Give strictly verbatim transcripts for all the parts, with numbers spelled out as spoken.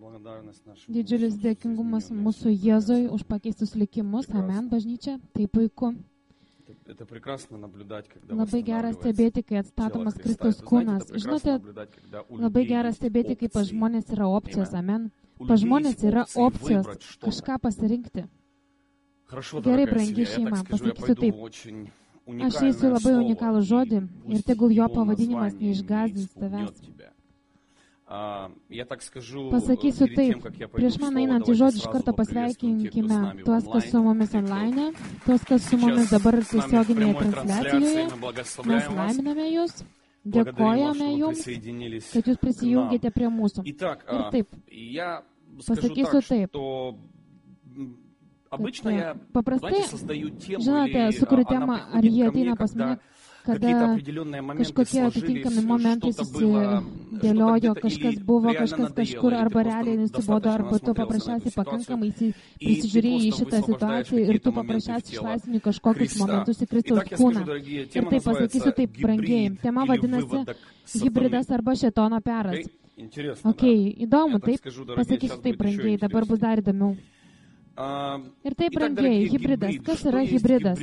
Didžiulis dėkingumas mūsų Jėzui už pakeistus likimus. Amen, bažnyčia. Tai puiku. Labai gera stebėti, kai atstatomas Kristaus kūnas. Žinote, labai gera stebėti, kaip pas žmonės yra opcijos. Amen. Pas žmonės yra opcijos kažką pasirinkti. Gerai, brangi šeima, pasakysiu taip. Aš eisiu labai unikalų žodį ir tegul jo pavadinimas neišgąsdins tavęs. Pasakysiu taip, prieš man einant į žodį iš karto pasveikinkime tuos, kas su mumis online, tuos, kas su mumis dabar tiesioginėje transliacijoje. Mes laiminame jūs, dėkojame jums, kad jūs prisijungėte prie mūsų. Ir taip, pasakysiu taip. Paprastai, žinote, sukuriu temą, ar jie ateina pas mane, kada kažkokie atitinkami momentai susidėliojo, kažkas buvo, kažkas kažkur, arba realiai nusibodo, arba tu paprasčiausiai pakankamai prisižiūrėjai į šitą situaciją ir tu paprasčiausiai išlaisvini kažkokius momentus į Kristaus kūną. Ir taip pasakysiu taip, brangieji. Tema vadinasi hibridas arba šėtono peras. Ok, įdomu, taip, pasakysiu taip, brangieji, dabar bus dar įdomiau. Ir taip, brangiai, hibridas. Kas yra hibridas?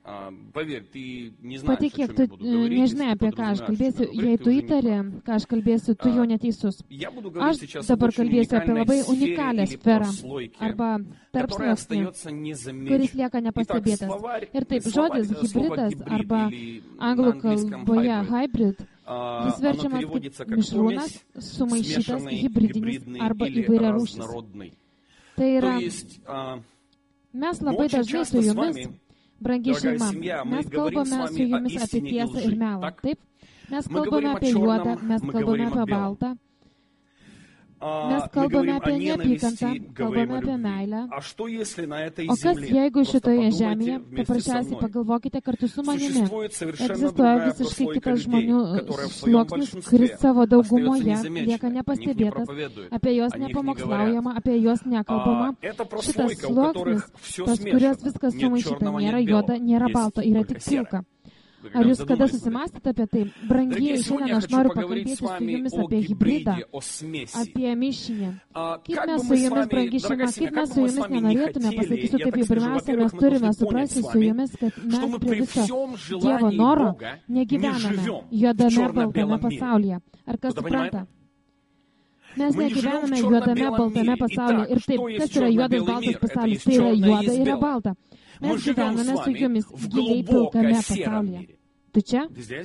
Patikėk, tu nežinai, apie ką aš kalbėsiu. Jei tu įtari, ką aš kalbėsiu, tu jau neteisus. Aš dabar kalbėsiu apie labai unikalią sferą arba tarpsluoksnį, kuris lieka nepastebėtas. Ir taip, žodis hibridas arba anglų kalboje hybrid, jis verčiamas kaip mišrūnas, sumaišytas, hibridinis arba įvairiarūšis. Tai yra, mes labai dažnai su jumis, brangi šeima, mes kalbame su jumis apie tiesą ir melą. Taip, mes kalbame apie juodą, mes kalbame apie baltą, mes kalbame apie neapykantą, kalbame apie meilę. O kas, jeigu šitoje žemėje, paprasčiausiai pagalvokite kartu su manimi, egzistuoja visiškai kitas žmonių sluoksnis, kuris savo daugumoje lieka nepastebėtas, apie juos nepamokslaujama, apie juos nekalbama. Šitas sluoksnis, pas kurios viskas sumaišyta, nėra juoda, nėra balta, yra tik pilka. Ar jūs kada susimastėte apie tai? Brangieji, šiandien aš noriu pakalbėti su jumis apie hibridą, apie mišinį. Kaip mes su jumis, brangi šeima, kaip mes su jumis nenorėtume, pasakysiu taip, jau pirmiausia, mes turime suprasti su jumis, kad mes prie viso Dievo noro negyvename juodame, baltame pasaulyje. Ar kas supranta? Mes negyvename juodame, baltame pasaulyje. Ir taip, kas yra juodas, baltas pasaulis? Tai yra juoda, yra balta. Mes gyvename su jumis giliai pilkame pasaulyje. Tu čia?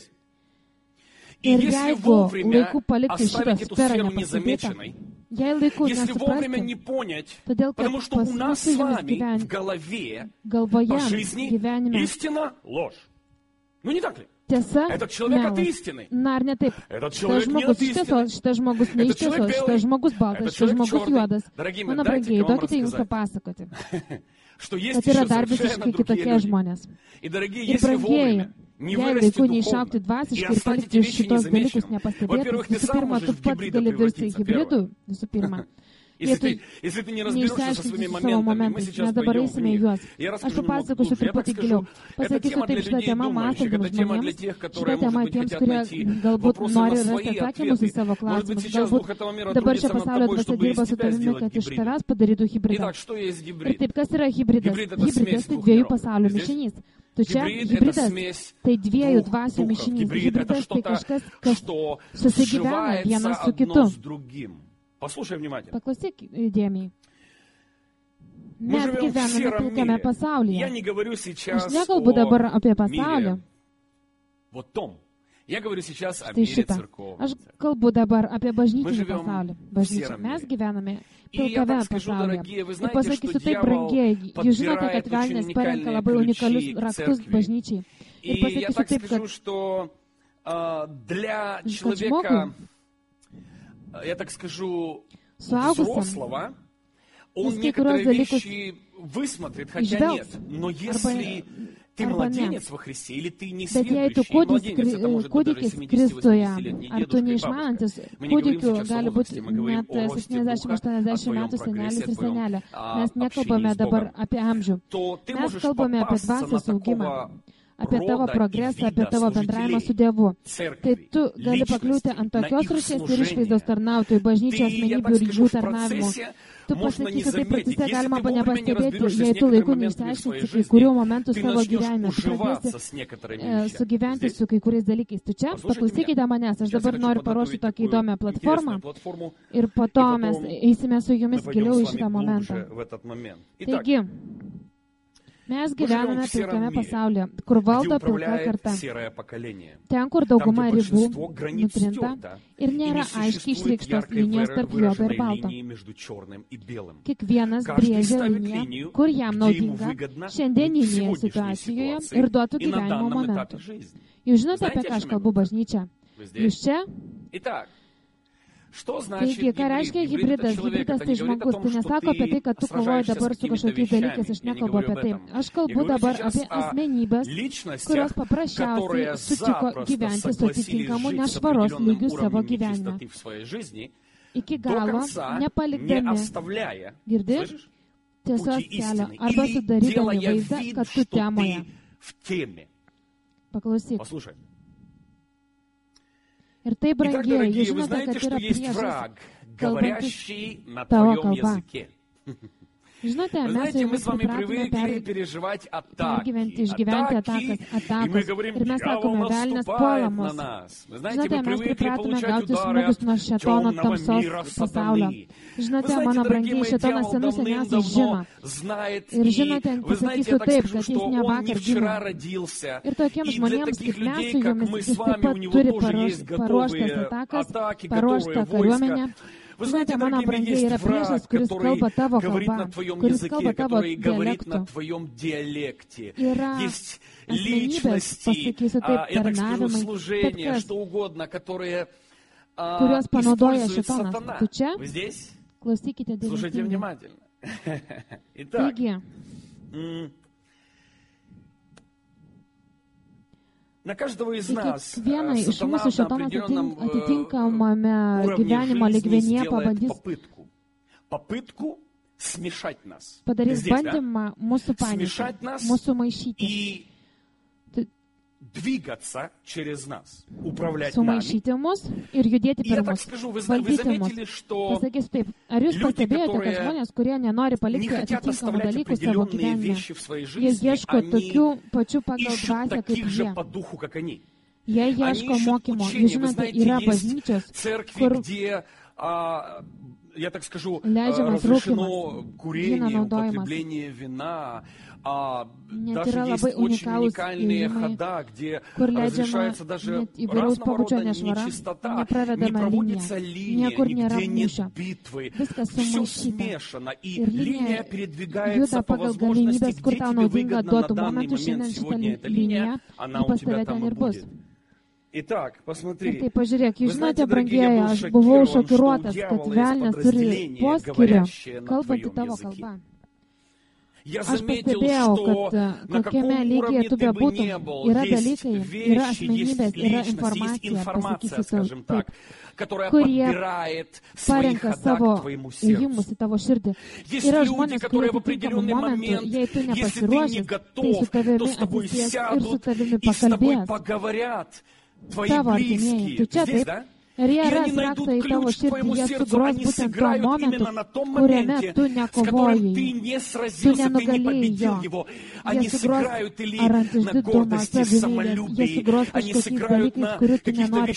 Ir jeigu laiku palikti šitą sferą nepastebėtą, jei laiku nesuprasti, todėl kad pas mūsų jumis gyven... galvoje, gyvenime, tiesa, melas. Na, ar ne taip? Šitas žmogus iš tiesos, šitas žmogus ne iš tiesos, šitas žmogus baltas, šitas žmogus juodas. Mano brangiai, duokite jums papasakoti, kad yra dar visiškai kitokie žmonės. Ir brangieji, jei laiku neišaukti dvasiškai ir palikti šitos dalykus nepastebėtus, visų pirma, tu pats gali virsti hibridų, visų pirma. Jei tu neišsiaiškinsi savo momentais, mes dabar eisime į juos. Aš papasakosiu truputį giliau. Pasakysiu taip, šitą temą mąstantiems žmonėms, šitą temą tiems, kurie galbūt nori rasti atsakymus į savo klausimus. Galbūt dabar šią pasaulio dvasia dirba su tavimi, kad iš tavęs padarytų hibridą. Ir taip, kas yra hibridas? Hibridas tai dviejų pasaulių mišinys. Tu čia, hibridas, tai dviejų dvasių mišinys. Hibridas tai kažkas, kas susigyvena vienas su kitu. Послушай внимательно. Paklausyk įdėmiai. Mes gyvename pilkame pasaulyje. Aš nekalbu dabar apie pasaulį. Štai šitą. Aš kalbu dabar apie bažnytinį pasaulį. Bažnyčią. Mes gyvename pilkame pasaulyje. Ir pasakysiu taip, brangieji, jūs žinote, kad velnės parenka labai unikalius raktus bažnyčiai. Ir pasakysiu taip, kad žmogui, я так скажу, suaugusiam, взрослого, он некоторые вещи высмотрит, хотя нет. Но если ты младенец во Христе, или ты не сведущий, младенец, это может быть даже семидесятивосьмидесятилетний дедушка и бабушка. Мы не говорим сейчас о возрасте, мы говорим о росте Духа, о твоем прогрессе, о твоем общении с Богом. То ты можешь попасться на такого apie tavo progresą, apie tavo bendravimą su Dievu. Tai tu gali pakliūti ant tokios rūšies ir išvaizdos tarnautojų, bažnyčios asmenybių ir jų tarnavimų. Tu pasakysi, tai procese galima nepastebėti, jei tu laiku neišsiaiškinsi kai kurių momentų savo gyvenime. Tu pradėsi e, sugyventi su kai kuriais dalykais. Tu čia, paklausykite manęs, aš dabar noriu paruošti tokią įdomią platformą ir po to mes eisime su jumis giliau į šitą momentą. Taigi, mes gyvename pilkame pasaulyje, kur valdo pilka karta. Ten, kur dauguma ribų nutrinta ir nėra aiškiai išreikštos linijos tarp juodo ir balto. Kiekvienas brėžia liniją, kur jam naudinga šiandieninėje situacijoje ir duotų gyvenimo momentų. Jūs žinote, apie ką aš kalbu, bažnyčia? Jūs čia? Taigi, ką reiškia hybridas? Hybridas tai žmogus. Tai nesako apie tai, kad tu kovoji dabar su kažkokiais dalykais, aš nekalbu apie tai. Aš kalbu dabar apie asmenybės, kurios paprasčiausiai sutiko gyventi su atitinkamu nešvaros lygiu savo gyvenime. Iki galo nepalikdami, girdi, tiesos kelio, arba sudarydami vaizdą, kad tu temoje. Paklausyk. Ir tai brangieji, jūs žinote, kad yra priešas, kalbantis tavo kalba. Žinote, mes su jumis pripratome pergyventi, išgyventi atakas, atakas. Ir mes sakome, velnias puola mus. Žinote, mes pripratome gauti smūgius nuo šėtono tamsos pasaulio. Žinote, mano brangiai, šėtonas senus seniausiai žino. Ir žinote, pasakysiu taip, kad jis ne vakar gimė. Ir tokiems žmonėms, kaip mes su jumis, jis taip pat turi paruoštas atakas, paruoštą kariuomenę. Žinote, mano brangiai, yra priešas, kuris kalba tavo kalba, kuris kalba tavo dialektu. Yra asmenybės, pasakysiu taip, tarnavimai, bet kas, kuriuos panaudoja šėtonas. Tu čia? Klausykite dėmesį. Taigi, kiekvieną iš mūsų šėtonas atitinkamame gyvenimo lygmenyje pabandys padarys bandymą mūsų painioti, mūsų maišyti. Sumaišyti mus ir judėti per mus, valdyti mus. Pasakys taip, ar jūs pastebėjote, kad žmonės, kurie nenori palikti atitinkamų dalykų savo gyvenime, jie ieško tokių pačių pagal dvasią kaip jie. Jie ieško mokymo. Jūs žinote, yra bažnyčios, kur leidžiamas rūkymas, vyno naudojimas. Net yra labai unikalūs įėjimai, kur leidžiama net įvairaus pobūdžio nešvara, nepravedama linija, niekur nėra mūšio. Viskas sumaišyta. Ir linija juda pagal galimybės, kur tau naudinga duotų momentų, šiandien šitą liniją, ir pas tave ten ir bus. Ir tai pažiūrėk, jūs žinote, brangieji, aš buvau šokiruotas, kad velnias turi poskyrį, kalbantį tavo kalbą. Aš pastebėjau, kad kokiame lygyje tu bebūtum, yra dalykai, yra asmenybės, yra informacija, pasakysiu tau taip, kurie parenka savo įjimus į tavo širdį. Yra žmonės, kurie atitinkamų momentų, jei tu nepasiruošęs, tai su tavimi atsisės ir su tavimi pakalbės. Tavo artimieji, tu čia taip? Ir jie ras raktą į tavo širdį, jie sugros būtent tuo momentu, kuriame tu nekovojai, tu nenugalėjai jo. Jie sugros ar ant išdidumo, savimeilės, jie sugros kažkokiais dalykais, kurių tu nenori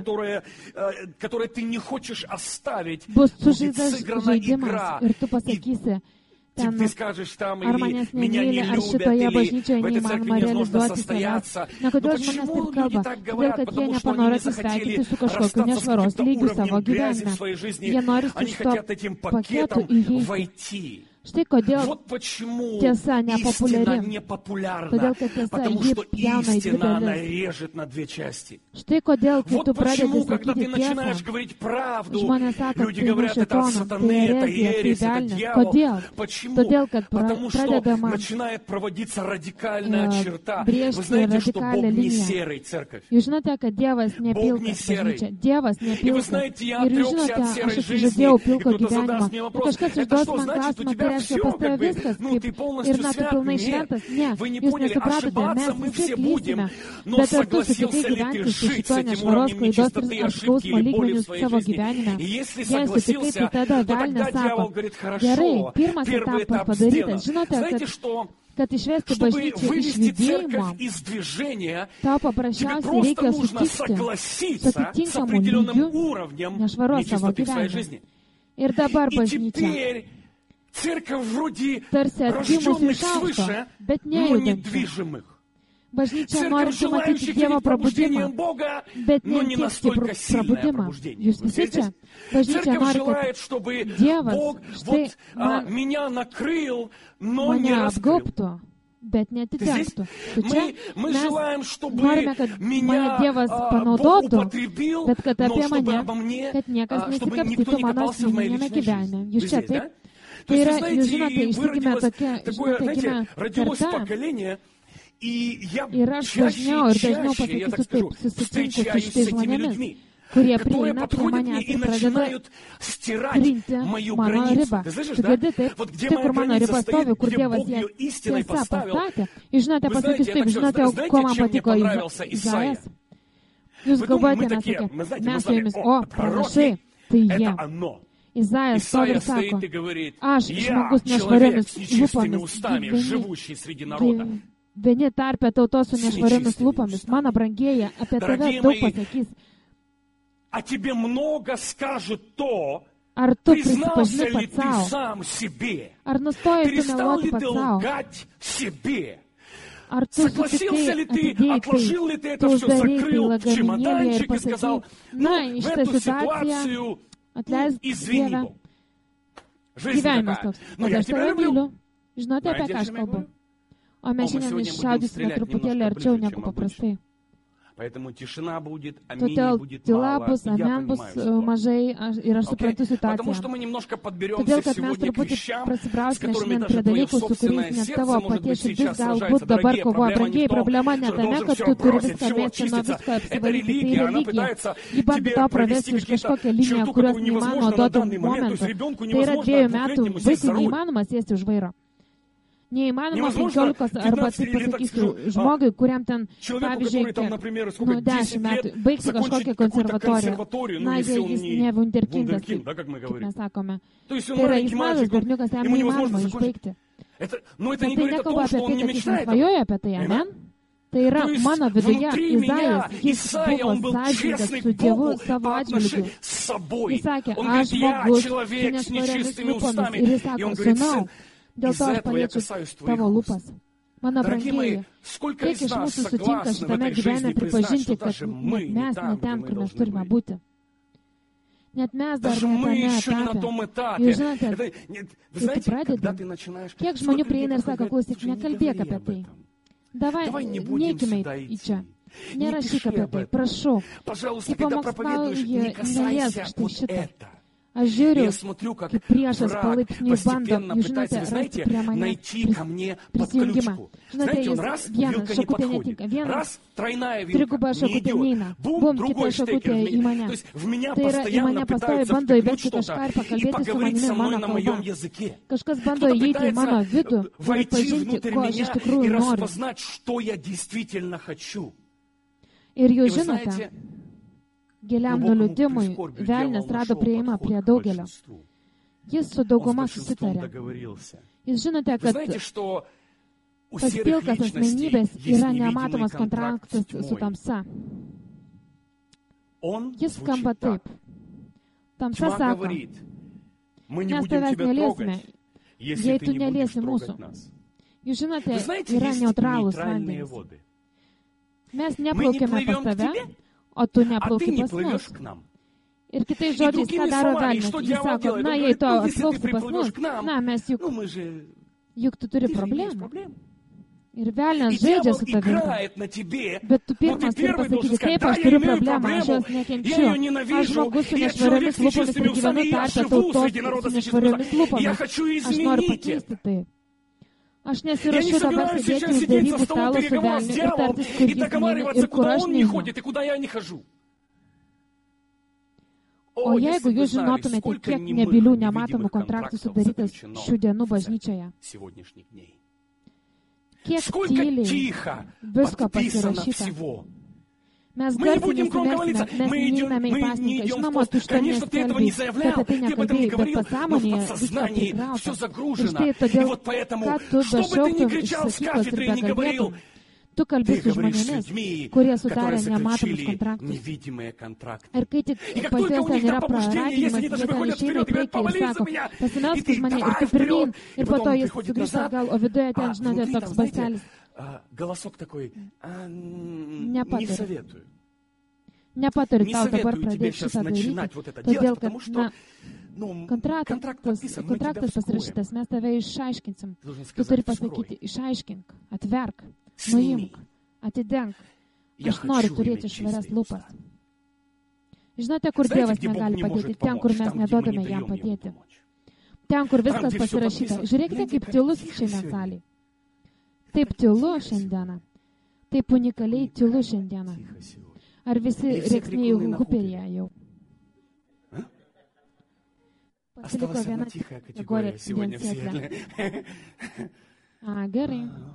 palikti. Bus sužaistas žaidimas ir tu pasakysi, ten, ar manęs nemyli, ar šitoje bažnyčioje neįmanoma realizuoti savęs. Na, kodėl žmonės taip kalba? Todėl, kad jie nepanori atsisveikinti su kažkokiu nešvaros lygiu savo gyvenime. Jie nori su šito paketu įveikti. Štai kodėl tiesa nepopuliari. Todėl, kad tiesa jį pjauna į dvi dalis. Štai kodėl, kai tu pradedi sakyti tiesą, žmonės sako, tai ne šėtonas, tai erezija, tai velnias. Kodėl? Todėl, kad pradedama brėžti radikalią liniją. Jūs žinote, kad Dievas nepilkas bažnyčia. Dievas nepilkas. Ir jūs žinote, aš atsižadėjau pilko gyvenimo. Ir kažkas išduos man klausimą, reiškia pas tave viskas, kaip ir na, tu pilnai šventas. Ne, jūs nesupratote, mes visi klysime, bet ar tu sutikai gyventi su šito nešvaros, klaidos ir ar skausmo lygmenius savo gyvenime? Jei sutikai, tai tada velnės sako, gerai, pirmas etapas padarytas. Žinote, kad kad išvesti bažnyčią iš judėjimo, tau paprasčiausiai reikia sutikti su atitinkamu lygiu nešvaros savo gyvenime. Ir dabar bažnyčia tarsi atgimus iš aukšto, bet nejudančių. Bažnyčia norinti matyti Dievo prabudimą, bet ne tiek stiprų prabudimą. Jūs visi čia? Bažnyčia nori, kad Dievas štai man, mane apgaubtų, bet netidengtų. Tu čia mes norime, kad mane Dievas panaudotų, bet kad apie mane, kad niekas nesikapstytų mano asmeninėme gyvenime. Jūs čia taip? Tai yra, jūs žinote, išsigimė tokia, žinote, gimė karta. Ir aš dažniau ir dažniau pasakysiu taip, susitinku su šitais žmonėmis, kurie prieina prie manęs ir pradeda trinti mano ribą. Tu girdi taip, tai kur mano riba stovi, kur Dievas ją tiesa pastatė. Jūs žinote, pasakysiu taip, žinote, ko man patiko Izaijas? Jūs galvojate, mes tokie, mes su jumis, o, pranašai, tai jie. Izaijas stovi ir sako, aš, žmogus nešvariomis lūpomis, vieni tarpę tautos su nešvariomis lūpomis, mano brangieji, apie tave daug pasakys. Ar tu prisipažini pats savo? Ar nustojai tu meluoti pats savo? Ar tu sutikai atidėjai tai, tu uždarei tai lagaminėlėje ir pasakai, na, iš tą situaciją atleisk Dieve. Gyvenimas toks. Bet aš tave myliu. Žinote, apie ką aš kalbu? O mes šiandien iššaudysime truputėlį arčiau negu paprastai. Todėl tyla bus, amen bus mažai ir aš suprantu situaciją. Todėl, kad mes truputį prasibrausime šiandien prie dalykų, su kuriais net tavo paties širdis galbūt dabar kovoja. Brangiai, problema ne tame, kad tu turi viską mėgti nuo visko apsivalyti. Tai religija. Ji bando tau pravesti už kažkokią liniją, kurios neįmanoma duotam momentu. Tai yra dviejų metų vaikui neįmanoma sėsti už vairo. Neįmanoma penkiolikos arba, taip pasakysiu, žmogui, kuriam ten, pavyzdžiui, nu, dešimt metų, baigsi kažkokią konservatoriją. Na, jis ne vunderkindas, kaip mes sakome. Tai yra, jis mažas berniukas, jam neįmanoma išbaigti. Bet tai nekalba apie tai, kad jis nesvajoja apie tai, amen? Tai yra mano viduje Izaijas, jis buvo sąžiningas su Dievu savo atžvilgiu. Jis sakė, aš žmogus su nešvariomis lūpomis. Ir jis sako, sūnau, dėl to aš paliečiu tavo lūpas. Mano brangieji, kiek iš mūsų sutinka šitame gyvenime pripažinti, kad net mes ne ten, kur mes turime būti. Net mes dar ne tame etape. Jūs žinote, kai tu pradedi, kiek žmonių prieina ir sako, klausyk, nekalbėk apie tai. Davai, neikime į čia. Nerašyk apie tai, prašau. Į pamokslauji neliesk štai šitą. Aš žiūriu, kaip priešas palaipsniui bando, jūs žinote, rasti prie mane prisijungimą. Žinote, jis vienas šakutė netinka, vienas triguba šakutė neina, bum, kita šakutė į mane. Tai yra, į mane pastovi bando įvesti kažką ir pakalbėti su manimi mano kalba. Kažkas bando įeiti į mano vidų ir pažinti, ko aš iš tikrųjų noriu. Ir jūs žinote, giliam nuliūdimui velnias rado prieimą prie daugelio. Jis su dauguma susitarė. Jūs žinote, kad pas pilkas asmenybės yra nematomas kontraktas su tamsa. Jis skamba taip. Tamsa sako, mes tavęs neliesime, jei tu neliesi mūsų. Jūs žinote, yra neutralūs vandenys. Mes neplaukėme pas tave, o tu neplauki pas mus. Ir kitais žodžiais, ką daro velnias? Jis sako, na, jei tu atplauksi pas mus, na, mes juk, juk tu turi problemą. Ir velnias žaidžia su tavimi. Bet tu pirmas turi pasakyti, taip, aš turiu problemą, aš jos nekenčiu. Aš žmogus su nešvariomis lūpomis ir gyvenu tarpe tautos su nešvariomis lūpomis. Aš noriu pakeisti tai. Aš nesiruošiu dabar sėdėti už darybų stalo su velniu ir tartis, kur jis neina ir kur aš neinu. O jeigu jūs žinotumėte, kiek nebylių nematomų kontraktų sudarytas šių dienų bažnyčioje, kiek tyliai visko pasirašyta. Mes garsiai nesiversime, mes neįeiname į pasninką. Žinoma, tu šitą neskelbi, kad tai nekalbėjai, bet pasąmonėje viską prikrauta. Ir štai todėl, kad tu bešauktum iš sakyklos ir bekalbėtum, tu kalbi su žmonėmis, kurie sudarė nematomus kontraktus. Ir kai tik pas juos ten yra praraginimas, jie ten išeina į priekį ir sako, pasimelsk už mane ir tu pirmyn, ir po to jis sugrįžta atgal, o viduje ten, žinote, toks balselis. Голосок такой, не советую. Nepatariu tau dabar pradėti šitą daryti, todėl, kad na, kontraktas, kontraktas pasirašytas, mes tave išaiškinsim. Tu turi pasakyti, išaiškink, atverk, nuimk, atidenk. Aš noriu turėti švarias lūpas. Žinote, kur Dievas negali padėti? Ten, kur mes neduodame jam padėti. Ten, kur viskas pasirašyta. Žiūrėkite, kaip tylus šiandien salėje. Taip tylu šiandieną. Taip unikaliai tylu šiandieną. Ar visi rėksniai Huperyje jau? Pasiliko viena kategorija sėdlė. A, gerai.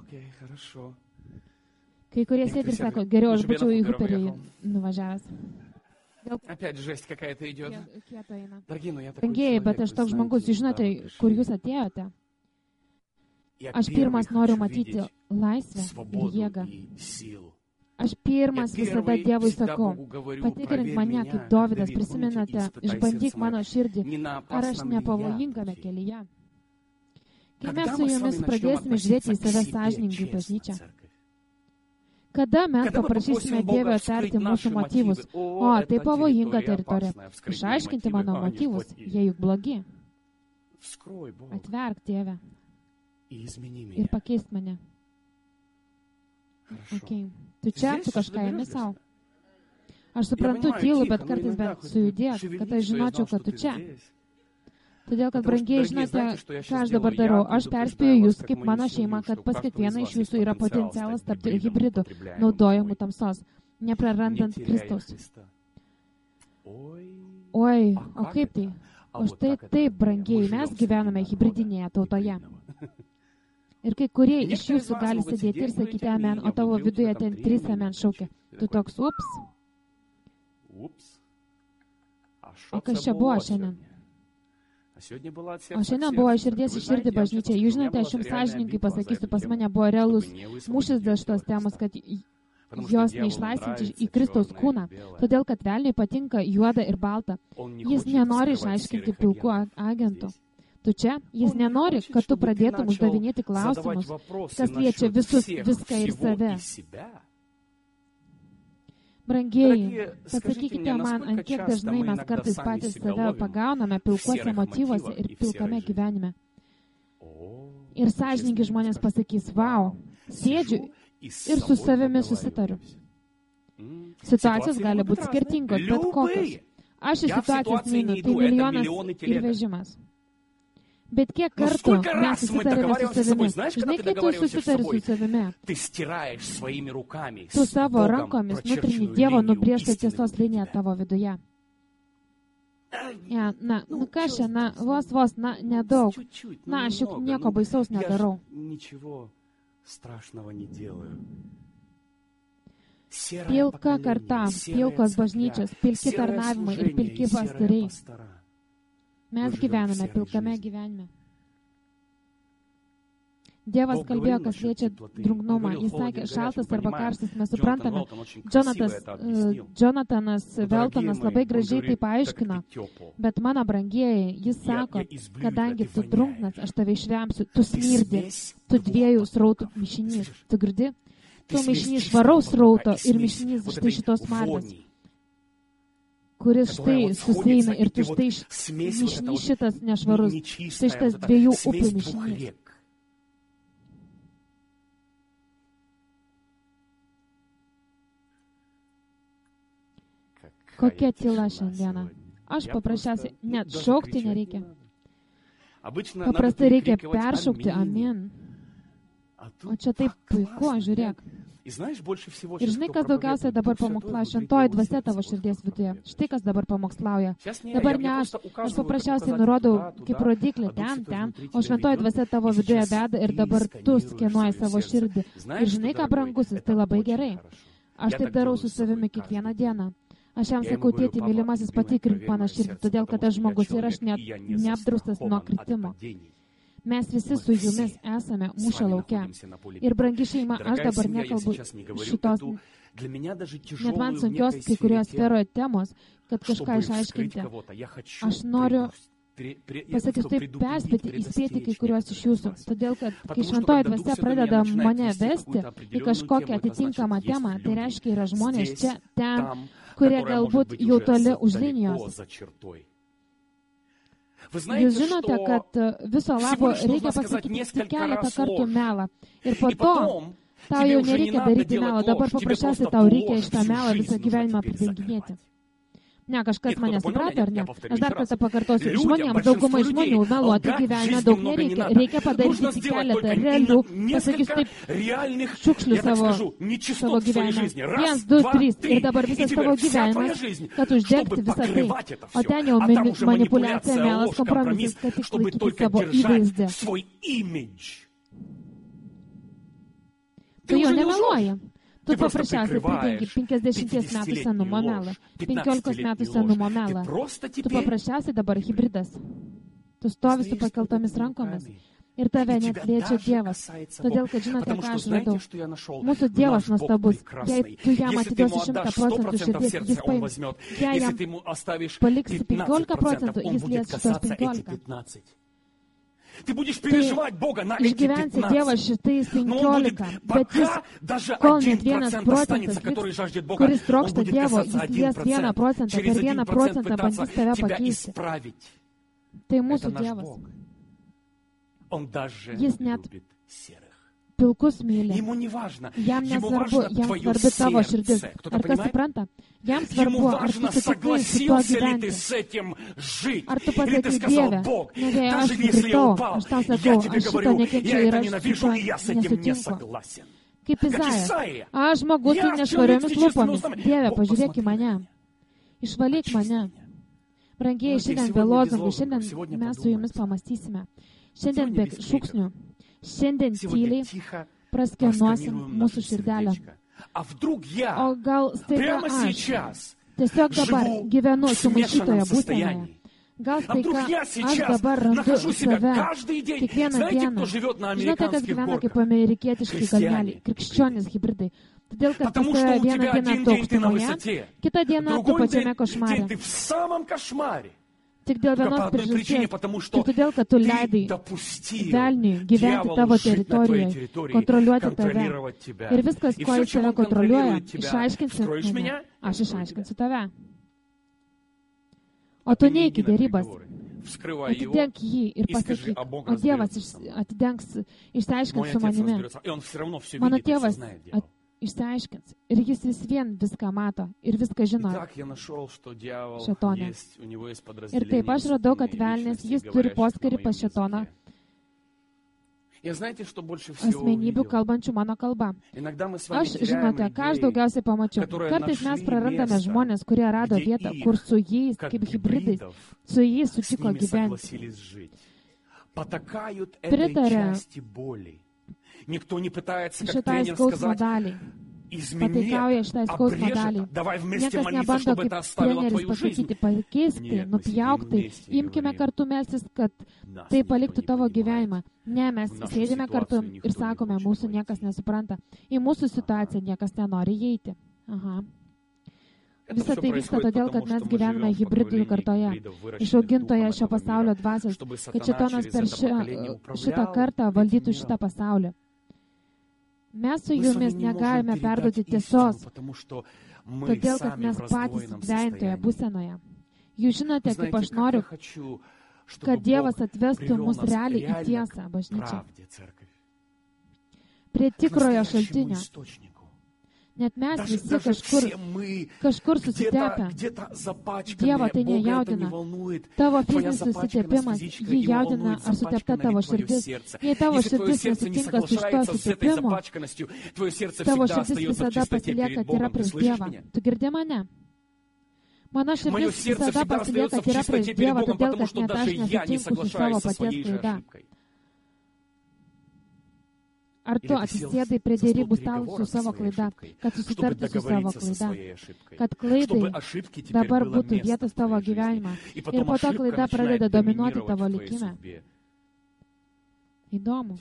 Kai kurie sėdi ir sako, geriau aš būčiau į Huperį nuvažiavęs. Опять жесть какая-то идет. Дорогие, ну я такой человек. Bet aš toks žmogus, jūs žinote, kur jūs atėjote? Aš pirmas noriu matyti laisvę ir jėgą. Aš pirmas visada Dievui sakau, patikrink mane, kaip Dovydas, prisimenate, išbandyk mano širdį, ar aš nepavojingame kelyje. Kai mes su jumis pradėsime žiūrėti į save sąžiningai bažnyčią, kada mes paprašysime Dievą atverti mūsų motyvus, o, tai pavojinga teritorija, išaiškinti mano motyvus, jie juk blogi. Atverk, Dieve. Ir pakeist mane. Okay. Tu čia, tu kažką ėmi savo. Aš suprantu tylų, bet kartais bent sujudėk, kad aš žinočiau, kad tu čia. Todėl, kad brangiai žinote, ką aš dabar darau. Aš perspėju jūs, kaip mano šeima, kad pas kiekvieną iš jūsų yra potencialas tapti hibridų, naudojamų tamsos, neprarandant Kristaus. Oi, o kaip tai? O štai taip, brangiai, mes gyvename hibridinėje tautoje. Ir kai kurie iš jūsų gali sėdėti ir sakyti amen, o tavo viduje ten trys amen šaukia. Tu toks, ups. O kas čia buvo šiandien? O šiandien buvo iš širdies į širdį bažnyčia. Jūs žinote, aš jums sąžininkai pasakysiu, pas mane buvo realus mūšis dėl šitos temos, kad jos neišlaisvinti į Kristaus kūną. Todėl, kad velniui patinka juoda ir balta. Jis nenori išaiškinti pilkų agentų. Tu čia, jis nenori, kad tu pradėtum uždavinėti klausimus, kas liečia visus, viską ir save. Brangieji, pasakykite man, ant kiek dažnai mes kartais patys save pagauname pilkuose motyvuose ir pilkame gyvenime. Ir sąžiningi žmonės pasakys, vau, sėdžiu ir su savimi susitariu. Situacijos gali būti skirtingos, bet kokios. Aš į situacijas neinu, tai milijonas ir vežimas. Bet kiek kartų mes susitarėme su savimi? Žinai, kaip tu susitari su savimi? Tu savo rankomis nutrini Dievo nubrėžtą tiesos liniją tavo viduje. Ja, na, nu ką čia, na, vos, vos, na, nedaug. Na, aš juk nieko baisaus nedarau. Pilka karta, pilkos bažnyčios, pilki tarnavimai ir pilki pastoriai. Mes gyvename pilkame gyvenime. Dievas kalbėjo, kas liečia drungnumą. Jis sakė, šaltas arba karstas, mes suprantame. Jonatas, uh, Jonatanas Veltonas labai gražiai tai paaiškino. Bet mano brangieji, jis sako, kadangi tu drungnas, aš tave išvemsiu, tu smirdi, tu dviejų srautų mišinys. Tu girdi? Tu mišinys švaraus srauto ir mišinys štai šitos smarvės, kuris štai susieina ir tu štai mišinys šitas nešvarus, štai šitas dviejų upių mišinys. Kokia tyla šiandieną. Aš paprasčiausiai net šaukti nereikia. Paprastai reikia peršaukti amen. O čia taip puiku, žiūrėk. Ir žinai, kas daugiausiai dabar pamokslauja, šventoji dvasia tavo širdies viduje. Štai kas dabar pamokslauja. Dabar ne aš, aš paprasčiausiai nurodau kaip rodiklį ten, ten, o šventoji dvasia tavo viduje veda ir dabar tu skenuoji savo širdį. Ir žinai, ką brangusis, tai labai gerai. Aš taip darau su savimi kiekvieną dieną. Aš jam sakau, tėti, mylimasis, patikrink mano širdį, todėl kad aš žmogus ir aš ne, neapdraustas nuo kritimo. Mes visi su jumis esame mūšio lauke. Ir brangi šeima, aš dabar nekalbu šitos net man sunkios kai kurios sferoje temos, kad kažką išaiškinti. Aš noriu pasakyti taip, perspėti, įspėti kai kuriuos iš jūsų. Todėl, kad kai šventoji dvasia pradeda mane vesti į kažkokią atitinkamą temą, tai reiškia, yra žmonės čia, ten, kurie galbūt jau toli už linijos. Jūs žinote, kad viso labo reikia pasakyti tik keletą kartų melą. Ir po to tau jau nereikia daryti melą. Dabar paprasčiausiai tau reikia iš tą melą visą gyvenimą pridenginėti. Ne, kažkas mane suprato, ar ne? Aš dar kartą pakartosiu. Žmonėms, daugumai žmonių meluoti gyvenime daug nereikia. Reikia padaryti tik keletą realių, pasakysiu taip, šiukšlių savo, savo gyvenime. Vienas, du, trys. Ir dabar visas tavo gyvenimas, kad uždegti visą tai. O ten jau manipuliacija, melas, kompromisas, kad tik laikyti savo įvaizdį. Tu jo nemeluoji. Tu paprasčiausiai pridengi penkiasdešimties metų senumo melą, penkiolikos metų senumo melą. Tu paprasčiausiai dabar hybridas. Tu stovi su pakeltomis rankomis ir tave net liečia Dievas. Todėl, kad žinote, ką aš radau. Mūsų Dievas nuostabus. Jei tu jam atiduosi šimtą procentų širdies, jis paims. Jei jam paliksi penkiolika procentų, jis lies šitos penkiolika. Tai išgyvensi Dievą šitais penkiolika, bet jis, kol net vienas procentas liks, kuris trokšta Dievo, jis lies vieną procentą, per vieną procentą bandys tave pakeisti. Tai mūsų Dievas. Jis net pilkus myli. Jam nesvarbu, jam svarbi tavo širdis. Ar kas supranta? Jam svarbu, ar tu sutikai su tuo gyventi. Ar tu pasakai, Dieve, ne, aš nukritau, aš tau sakau, aš šito nekenčiu ir aš šito nesutinku. Kaip Izaija, aš žmogus su nešvariomis lūpomis. Dieve, pažiūrėk į mane. Išvalyk mane. Brangieji, šiandien be lozungų, šiandien mes su jumis pamastysime. Šiandien be šūksnių. Šiandien tyliai praskenuosim mūsų širdelę. O gal staiga aš tiesiog dabar gyvenu sumaišytoje būsenoje. Gal staiga aš dabar randu save kiekvieną dieną. Žinote, kas gyvena kaip amerikietiški kalneliai, krikščionys hibridai. Todėl, kad tu esi vieną dieną aukštumoje, kitą dieną tu pačiame košmare. Tik dėl vienos priežasties, tik todėl, kad tu leidai velniui gyventi tavo teritorijoje, kontroliuoti tave. Ir viskas, ko jis tave kontroliuoja, išaiškinsi mane, aš išaiškinsiu tave. O tu neiki dėrybas, atidenk jį ir pasakyk, o Dievas atidengs, išsiaiškins su manimi. Mano tėvas at, išsiaiškins. Ir jis vis vien viską mato ir viską žino. Šėtonė. Ir taip aš radau, kad velnės, jis turi poskirį pas šėtoną asmenybių kalbančių mano kalba. Aš, žinote, ką aš daugiausiai pamačiau. Kartais mes prarandame žmonės, kurie rado vietą, kur su jais, kaip hibridais, su jais sutiko gyventi. Pritarė šitai skausmo daliai. Pataikauja šitai skausmo daliai. Niekas nebando kaip treneris pasakyti, pakeisk tai, nupjauk tai, imkime kartu melstis, kad tai paliktų tavo gyvenimą. Ne, mes sėdime kartu ir sakome, mūsų niekas nesupranta. Į mūsų situaciją niekas nenori įeiti. Aha. Visą tai vyksta todėl, kad mes gyvename hibridų kartoje, išaugintoje šio pasaulio dvasios, kad šėtonas per šitą kartą valdytų šitą pasaulį. Mes su jumis negalime perduoti tiesos, todėl, kad mes patys dvejintoje būsenoje. Jūs žinote, kaip aš noriu, kad Dievas atvestų mus realiai į tiesą, bažnyčią. Prie tikrojo šaltinio. Net mes visi kažkur, kažkur susitepę. Dievą tai nejaudina. Tavo fizinis susitepimas, jį jaudina, ar sutepta tavo širdis. Jei tavo širdis nesutinka su šito sutepimu, tavo širdis visada pasilieka tyra prieš Dievą. Tu girdi mane? Mano širdis visada pasilieka tyra prieš Dievą, todėl kad net aš nesutinku su savo paties klaida. Ar tu atsisėdai prie dėrybų stalo su savo klaida, kad susitarti su savo klaida, kad klaidai dabar būtų vietos tavo gyvenimą ir po to klaida pradeda dominuoti tavo likime? Įdomu.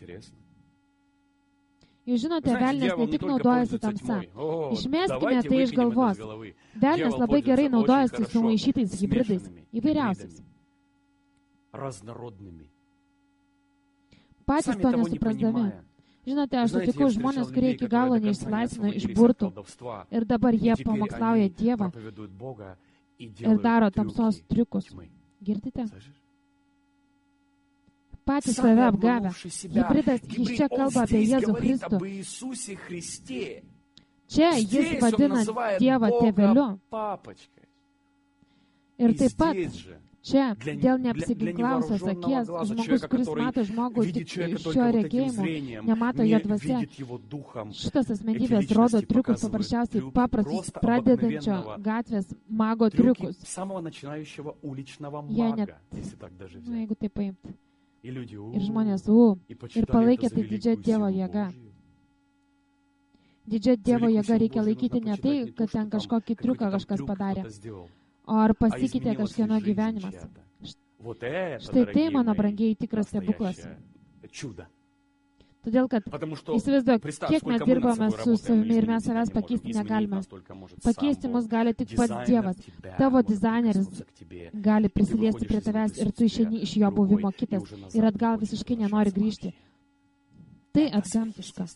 Jūs žinote, velnias ne tik naudojasi tamsa. Išmeskime tai iš galvos. Velnias labai gerai naudojasi sumaišytais hibridais, įvairiausiais. Patys to nesuprasdami. Žinote, aš sutikau žmonės, kurie iki galo neišsilaisvino iš burtų ir dabar jie pamokslauja Dievą ir daro tamsos triukus. Girdite? Patys save apgavę. Hibridas, jis čia kalba apie Jėzų Kristų. Čia jis vadina Dievą tėveliu. Ir taip pat čia, dėl neapsiginklavusios akies, žmogus, kuris mato žmogų tik šiuo regėjimu, nemato jo dvasia. Šitas asmenybės rodo triukus paprasčiausiai paprastus pradedančio gatvės mago triukus. Jie net, nu, jeigu tai paimti. Ir žmonės, u, ir palaikė tai didžia Dievo jėga. Didžia Dievo jėga reikia laikyti ne tai, kad ten kažkokį triuką kažkas padarė. O ar pasikeitė kažkieno gyvenimas? Štai tai, mano brangiai, tikras stebuklas. Todėl, kad įsivaizduok, kiek mes dirbame su savimi ir mes savęs pakeisti negalime. Pakeisti mus gali tik pats Dievas. Tavo dizaineris gali prisiliesti prie tavęs ir tu išeini iš jo buvimo kitas ir atgal visiškai nenori grįžti. Tai atgamtiška.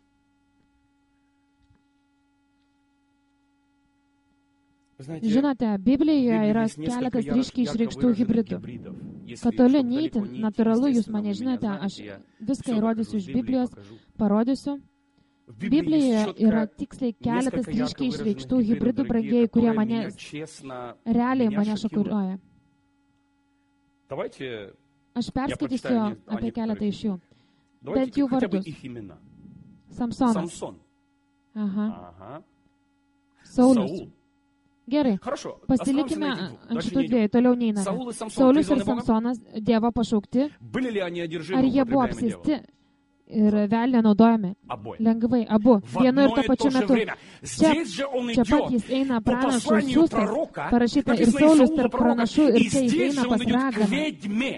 Žinote, Biblijoje yra keletas ryškiai išreikštų hibridų. Kad toliau neįtin, natūralu, jūs mane žinote, aš viską įrodysiu iš Biblijos, parodysiu. Biblijoje yra tiksliai keletas ryškiai išreikštų hibridų, brangieji, kurie mane, realiai mane šokiruoja. Aš perskaitysiu apie keletą iš jų. Bent jų vardus. Samsonas. Aha. Saulius. Gerai, pasilikime ant šitų dviejų, toliau neįname. Saulius ir Samsonas, Dievo pašaukti, ar jie buvo apsėsti ir velnio naudojami? Lengvai, abu, vienu ir to pačiu metu. Čia, čia pat jis eina pranašų siųstas, parašyta ir Saulius tarp pranašų, ir čia jis eina pas raganą.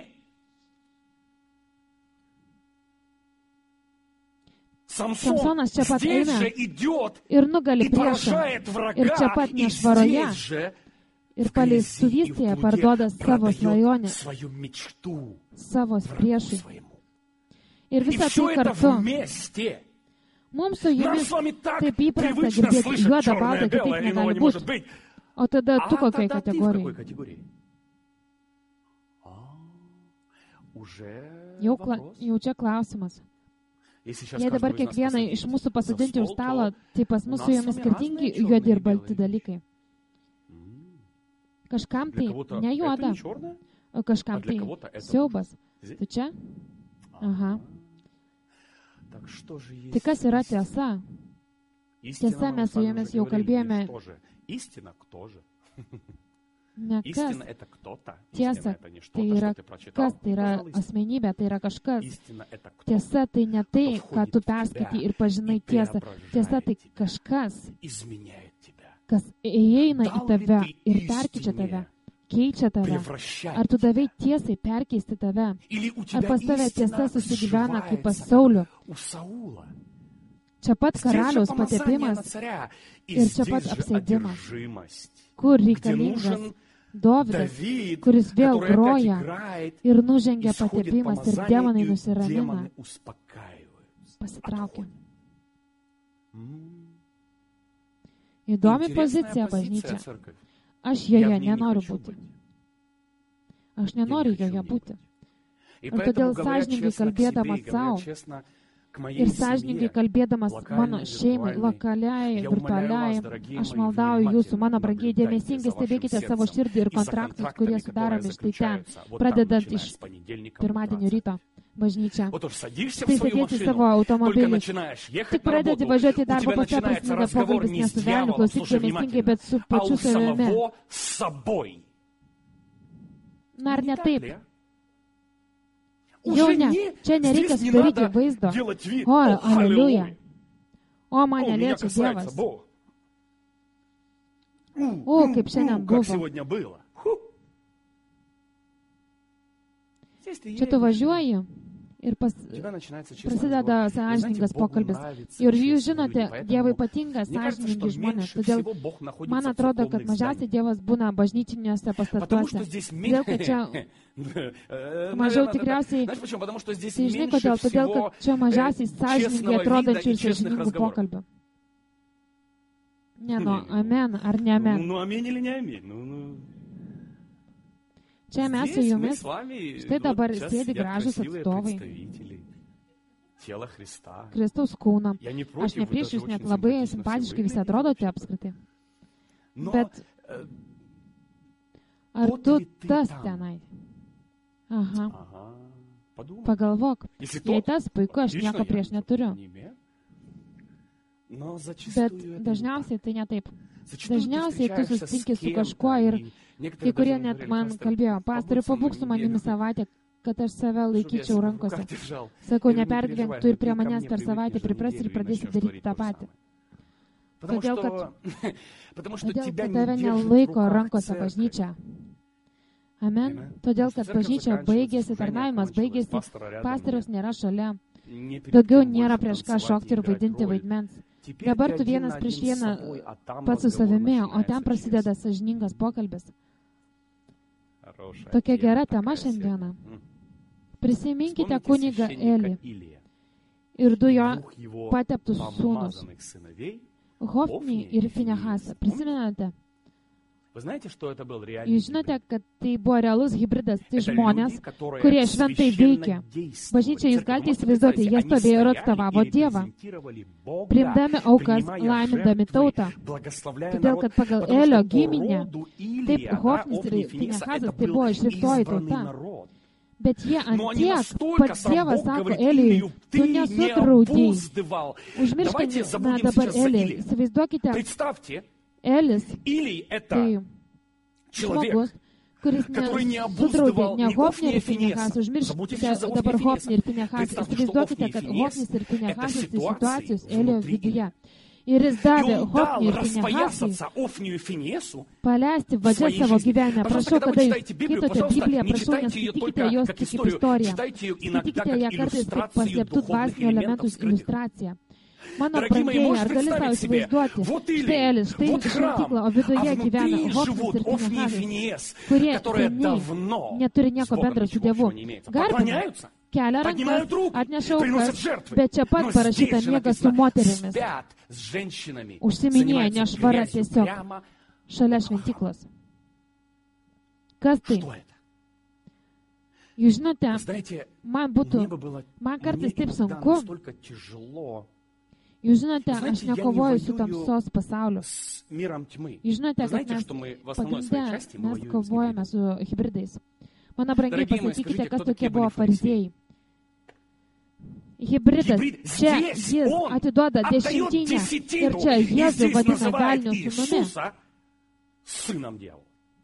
Samsonas čia pat eina ir nugali priešą ir čia pat nešvaroje ir paleistuvystėje parduoda savo svajonę, savo priešui. Ir visą tai kartu. Mums su jumis taip įprasta girdėti juodą baltą, kitaip negali būti. O tada tu kokiai kategorijai? Jau, jau čia klausimas. Jei dabar kiekvieną iš mūsų pasodinti už stalo, tai pas mus su jomis skirtingi juodi ir balti dalykai. Kažkam tai ne juoda, o kažkam tai siaubas. Tu čia? Aha. Tai kas yra tiesa? Tiesa, mes su jomis jau kalbėjome. Ne kas. Tiesa, tai yra kas, tai yra asmenybė, tai yra kažkas. Tiesa, tai ne tai, ką tu perskaitai ir pažinai tiesą. Tiesa, tai kažkas, kas įeina į tave ir perkeičia tave, keičia tave. Ar tu davei tiesai perkeisti tave? Ar pas tave tiesa susigyvena kaip pas Saulių? Čia pat karaliaus patepimas ir čia pat apsėdimas. Kur reikalingas Dovydas, kuris vėl groja ir nužengia patepimas ir demonai nusiramina, pasitraukia. Įdomi pozicija bažnyčia. Aš joje nenoriu būti. Aš nenoriu joje būti. Ir todėl sąžininkai kalbėdamas savo, ir sąžiningai kalbėdamas mano šeimai, lokaliai, virtualiai, aš maldauju jūsų, mano brangiai, dėmesingai stebėkite savo širdį ir kontraktus, kurie sudaromi štai ten, pradedant iš pirmadienio ryto bažnyčią. Tai sėdėti savo automobilį. Tik pradėti važiuoti į darbą, po čia prasideda pokalbis ne su velniu, klausyk dėmesingai, bet su pačiu savimi. Na ar ne taip? Jau ne, čia nereikia sudaryti vaizdo. O, aleliuja. O, mane liečia Dievas. O, kaip šiandien buvo. Čia tu važiuoji ir pas, prasideda sąžiningas pokalbis. Ir jūs žinote, Dievui patinga sąžiningi žmonės. Todėl man atrodo, kad mažiausiai Dievas būna bažnyčiniuose pastatuose. Todėl, kad čia mažiau tikriausiai, tai žinai kodėl, todėl, kad čia mažiausiai sąžiningai atrodančių ir sąžiningų pokalbių. Ne, nu, amen, ar ne amen? Nu, amen или не amen? Nu, nu. Čia mes su jumis, štai dabar sėdi gražus atstovai Kristaus kūno. Aš ne prieš jūs, net labai simpatiškai visi atrodote apskritai. Bet ar tu tas tenai? Aha. Pagalvok, jei tas puiku, aš nieko prieš neturiu. Bet dažniausiai tai ne taip. Dažniausiai tu susitinki su kažkuo ir kai kurie net man kalbėjo, pastoriu, pabūk su manimi savaitę, kad aš save laikyčiau rankose. Sakau, nepergyvenk, tu ir prie manęs per savaitę priprasi ir pradėsi daryti tą patį. Todėl, kad, todėl, kad tave nelaiko rankose bažnyčia. Amen. Todėl, kad bažnyčia baigėsi, tarnavimas baigėsi, pastorius nėra šalia. Daugiau nėra prieš ką šokti ir vaidinti vaidmens. Dabar tu vienas prieš vieną pats su savimi, o ten prasideda sąžiningas pokalbis. Tokia gera tema šiandieną. Prisiminkite kunigą Elį ir du jo pateptus sūnus, Hofnį ir Finehasą. Prisimenate? Jūs žinote, kad tai buvo realus hybridas, tai žmonės, kurie šventai veikia. Bažnyčia, jūs galite įsivaizduoti, jie stovėjo ir atstovavo Dievą, priimdami aukas, laimindami tautą. Todėl, kad pagal Elio giminę, taip Hofnis ir Finehasas, tai buvo išrinktoji tauta. Bet jie antiek, pats Dievas sako Elijui, tu nesudraudėjai. Užmirškite, na dabar Elijai, įsivaizduokite, Elis, tai žmogus, kuris nesudraudė ne Hofnį ir Finehasą. Užmirškite dabar Hofnį ir Finehasą. Įsivaizduokite, kad Hofnis ir Finehasas tai situacijos Elio viduje. Ir jis davė Hofnį ir Finehasui paleisti vadžią savo gyvenime. Prašau, kada jūs skaitote Bibliją, prašau, neskaitykite jos tik kaip istoriją. Skaitykite ją kartais kaip paslėptų dvasinių elementų iliustraciją. Mano brangieji, ar gali savo įsivaizduoti? Štai Elis, štai šventykla, o viduje gyvena Hofnis ir Finehasas, kurie seniai neturi nieko bendro su Dievu. Garbina, kelia rankas, atneša aukas, bet čia pat parašyta miegas su moterimis. Užsiminėja nešvara tiesiog šalia šventyklos. Kas tai? Jūs žinote, man būtų, man kartais taip sunku. Jūs žinote, aš nekovoju su tamsos pasauliu. Jūs žinote, kad mes pagrinde mes kovojame su hibridais. Mano brangiai, pasakykite, kas tokie buvo fariziejai. Hibridas, čia jis atiduoda dešimtinę ir čia Jėzų vadina velnio sūnumi.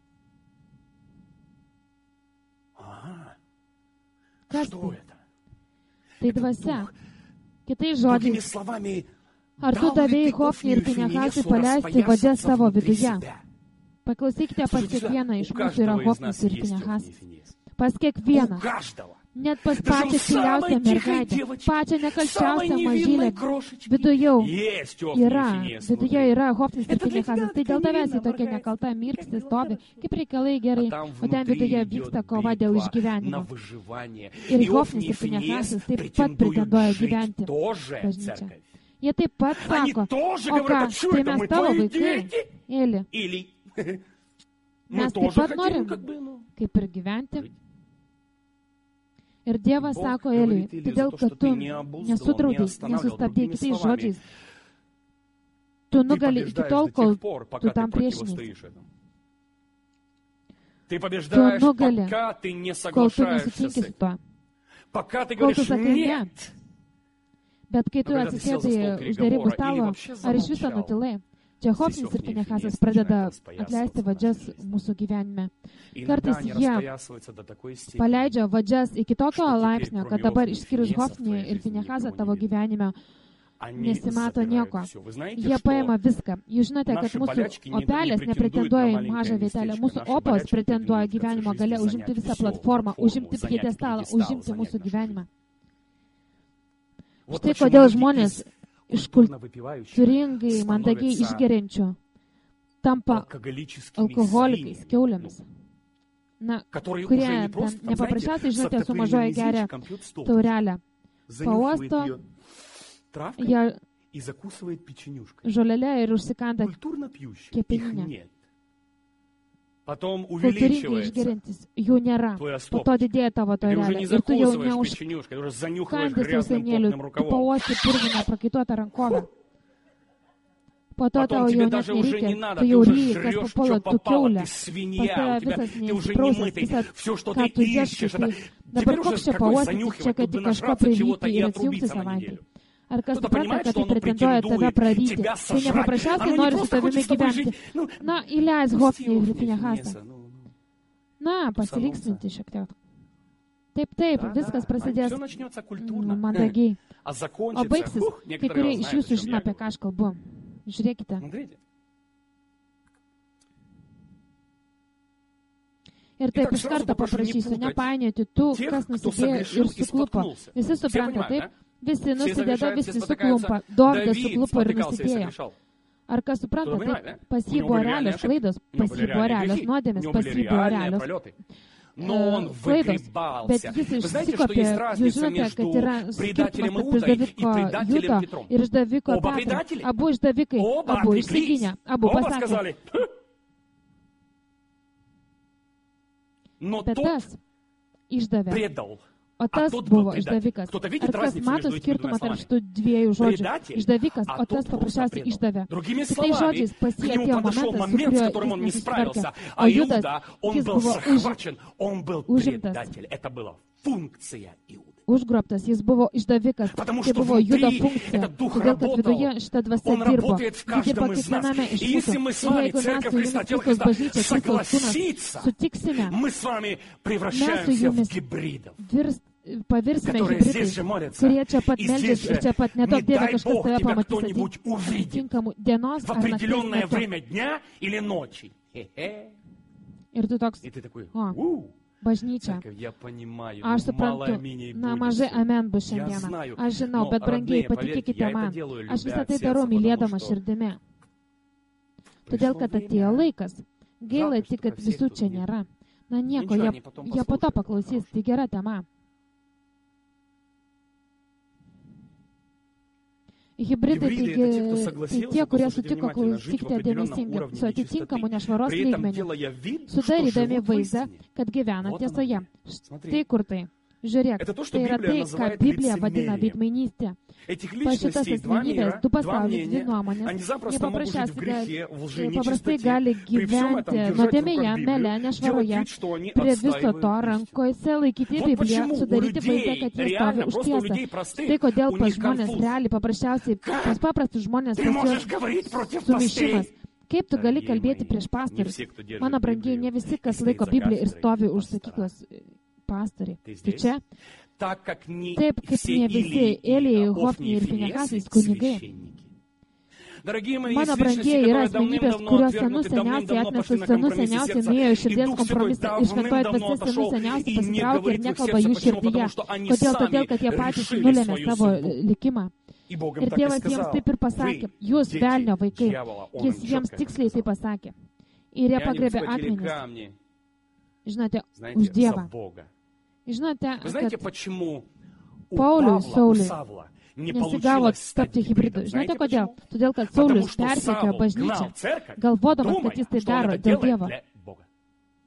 Kas tai? Tai dvasia. Kitais žodžiais, ar tu davėjai Hofnį ir Finehasui paleisti vadžias savo viduje? Paklausykite, pas kiekvieną iš mūsų yra Hofnis ir Finehasas. Pas kiekvieną. Net pas pačią tyliausią mergaitę, pačią nekalčiausią mažylę. Viduje yra, viduje yra Hofnis ir Finehasas. Tai dėl tavęs į tokia nekalta mirksti stovi, kaip reikalai gerai, o ten viduje vyksta kova dėl išgyvenimo. Ir Hofnis ir Finehasas taip pat pretenduoja gyventi bažnyčią. Jie taip pat sako, o ką, tai mes tavo vaikai, Eli. Mes taip pat norim, kaip ir gyventi. Ir Dievas sako Eliui, todėl, kad tu nesudraudai, nesustabdai, kitais žodžiais, tu nugali iki tol, kol tu tam priešiniesi. Tu nugali, kol tu nesutinki su tuo. Kol tu sakai ne. Bet kai tu atsisėdai už dėrybų stalo, ar iš viso nutilai? Čia Hofnis ir Finehasas pradeda atleisti vadžias mūsų gyvenime. Kartais jie paleidžia vadžias iki tokio laipsnio, kad dabar išskyrus Hofnį ir Finehasą tavo gyvenime nesimato nieko. Jie paima viską. Jūs žinote, kad mūsų opelės nepretenduoja į mažą vietelę. Mūsų opos pretenduoja gyvenimo gale užimti visą platformą, užimti pjedestalą, užimti mūsų gyvenimą. Štai kodėl žmonės iš kultūringai, mandagiai išgeriančių tampa alkoholikais, kiaulėmis. Na, kurie nepaprasčiausiai, žinote, su mažoje geria taurelę. Pauosto ją žolelę ir užsikanda kepeninę. Kultūringai išgerintis, jų nėra. Po to didėja tavo taurelė. Ir tu jau neužkandęs jausenėlių, tu pauosti purviną prakaituotą rankovę. Po to tau jau net nereikia, tu jau ryji, kas papuola, tu kiaulė. Pas tave visas neįsiprausęs, visas, ką tu ieškai. Tai dabar koks čia pauostis, čia kad tik kažko priryti ir atsijungti savaitę. Ar kas supranta, kad tai pretenduoja tave praryti? Tai nepaprasčiausiai nori su tavimi gyventi. Na, įleis Hofnį ir Finehasą. Na, pasilinksminti šiek tiek. Taip, taip, viskas prasidės mandagiai. O baigsis, kai kurie iš jūsų žino, apie ką aš kalbu. Žiūrėkite. Ir taip iš karto paprašysiu, nepainioti tų, kas nusidėjo ir suklupo. Visi supranta, taip? Visi nusidėdo, visi suklumpa. Dovydas suklupo ir nusidėjo. Ar kas supranta, taip, pas jį buvo realios klaidos, pas jį buvo realios nuodėmės, pas jį buvo realios klaidos. Bet jis išsikopė, jūs žinote, kad yra skirtumas tarp išdaviko Judo ir išdaviko Petro. Abu išdavikai, abu išsiginę, abu pasakė. Bet tas išdavė. O tas buvo išdavikas. Ar kas mato skirtumą tarp šitų dviejų žodžių? Išdavikas, o tas paprasčiausiai išdavė. Kitais žodžiais pas jį atėjo momentas, su kuriuo jis nesusitvarkė. O Judas, jis buvo už, užimtas. Užgrobtas, jis buvo išdavikas. Tai buvo Judo funkcija. Todėl, kad viduje šita dvasia dirbo. Ji dirbo kiekviename iš mūsų. Ir jeigu mes su jumis Kristus bažnyčia, Kristus kūnas sutiksime, mes su jumis virst pavirsime hibridais, kurie čia pat meldžiasi ir čia pat nedaug Dieve kažkas tave pamatys atitinkamų dienos ar nakties metu. Ir tu toks, o, bažnyčia. Aš suprantu, na, mažai amen bus šiandieną. Aš žinau, bet brangiai, patikėkite man. Aš visą tai darau mylėdama širdimi. Todėl, kad atėjo laikas. Gaila tik, kad visų čia nėra. Na nieko, jie, jie po to paklausys, tai gera tema. Hibridai, taigi, tai tie, kurie sutiko klausykite dėmesingai su atitinkamu nešvaros lygmeniu, sudarydami vaizdą, kad gyvena tiesoje. Štai kur tai. Žiūrėk, tai yra tai, ką Biblija vadina veidmainystė. Pa šitas asmenybės, du pasauliai, dvi nuomonės, jie paprastai gali gyventi nuodėmėje, mele, nešvaroje, prie viso to rankose laikyti Bibliją, sudaryti vaizdą, kad jie stovi už tiesą. Tai kodėl pas žmonės realiai paprasčiausiai, pas paprastus žmonės pas sumišimas. Kaip tu gali kalbėti prieš pastorius? Mano brangiai, ne visi, kas laiko Bibliją ir stovi už sakyklos pastoriai. Tai čia, taip kaip ne visi Elijai, Hofniai ir Finehasai kunigai. Mano brangieji yra asmenybės, kurios senus seniausiai atneša, senus seniausiai nuėjo širdies kompromisą ir šventoji dvasia senus seniausiai pasitraukė ir nekalba jų širdyje. Kodėl? Todėl, kad jie patys nulėmė savo likimą. Ir Dievas jiems taip ir pasakė, jūs velnio vaikai. Jis jiems tiksliai taip pasakė. Ir jie pagrebė akmenis. Žinote, už Dievą. Žinote, kad Pauliui, Sauliui nesigavo tapti hibridu. Žinote kodėl? Todėl, kad Saulius persekiojo bažnyčią, galvodamas, kad jis tai daro dėl Dievo.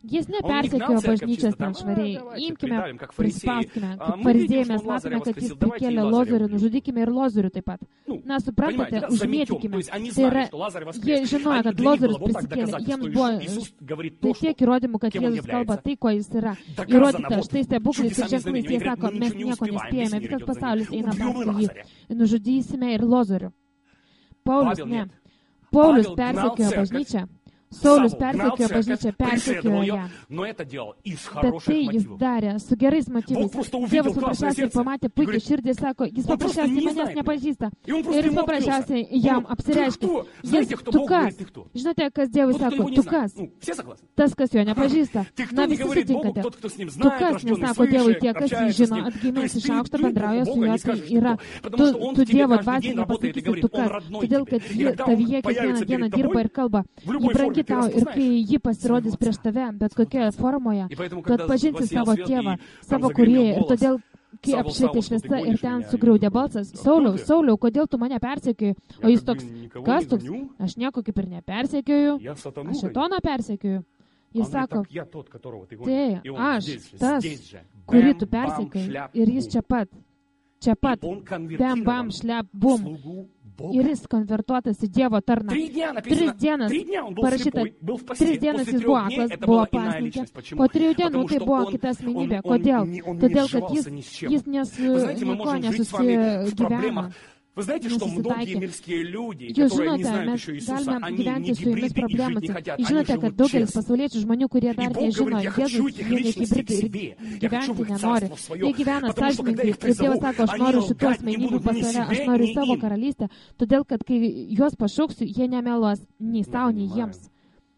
Jis nepersekiojo bažnyčios ten švariai. Imkime, prispauskime, kaip fariziejai mes matome, kad jis prikėlė Lozorių, nužudykime ir Lozorių taip pat. Na, suprantate, užmėtykime. Tai yra, jie žinojo, kad Lozorius prisikėlė. Jiems buvo tai tiek įrodymų, kad Jėzus kalba tai, ko jis yra. Įrodyta, štai stebuklais ir ženklais, jie sako, mes nieko nespėjame, visas pasaulis eina paskui jį. Nužudysime ir Lozorių. Paulius, ne. Paulius persekiojo bažnyčią. Saulius persekiojo bažnyčią, persekiojo ją. Bet tai jis darė su gerais motyvais. Dievas paprasčiausiai pamatė puikiai širdį, sako, jis paprasčiausiai manęs nepažįsta. Ir jis paprasčiausiai jam apsireiškė. Jis, tu kas? Žinote, kas Dievui sako, tu kas? Tas, kas jo nepažįsta. Na, visi sutinkate. Tu kas, nesako Dievui tie, kas jį žino, atgimęs iš aukšto bendrauja su juo, tai yra. Tu, tu Dievo dvasiai nepasakysi, tu kas. Todėl, kad ji tavyje kiekvieną dieną dirba ir kalba. Ji brangi tau, ir kai ji pasirodys prieš tave, bet kokioje formoje, tu atpažinsi savo tėvą, savo kūrėją. Ir todėl, kai apšvietė šviesa ir ten sugriaudė balsas, Sauliau, Sauliau, kodėl tu mane persekioji? O jis toks, kas toks? Aš nieko kaip ir nepersekioju, aš šėtoną persekioju. Jis sako, tai aš, tas, kurį tu persekioji, ir jis čia pat, čia pat, bam, bam, šlep, bum. Ir jis konvertuotas į Dievo tarną. Tris dienas parašyta, tris dienas jis buvo aklas, buvo pasninkė. Po trijų dienų tai buvo kita asmenybė. Kodėl? Todėl, kad jis, jis nesu, nieko nesusigyveno. Вы знаете, что многие мирские люди, Jūs которые žinote, не знают mes еще Иисуса, galime они gyventi не su jumis гибриды и жить problemose. не хотят, Jūs они žinote, kad живут daugelis честно. pasauliečių žmonių, kurie dar И Бог nežino говорит, я хочу Jėzus, этих jie ne личностей к hibridai ir себе. Я хочу gyventi в их nenori. царство свое. Jie gyvena Потому что, когда sąžiningai. их Ir Dievas призову, sako, aš они noriu лгать šitos не asmenybių будут pas ни save, aš себе, noriu ни savo им. karalystę. Todėl, kad kai juos pašauksiu, jie nemeluos nei savo, nei jiems.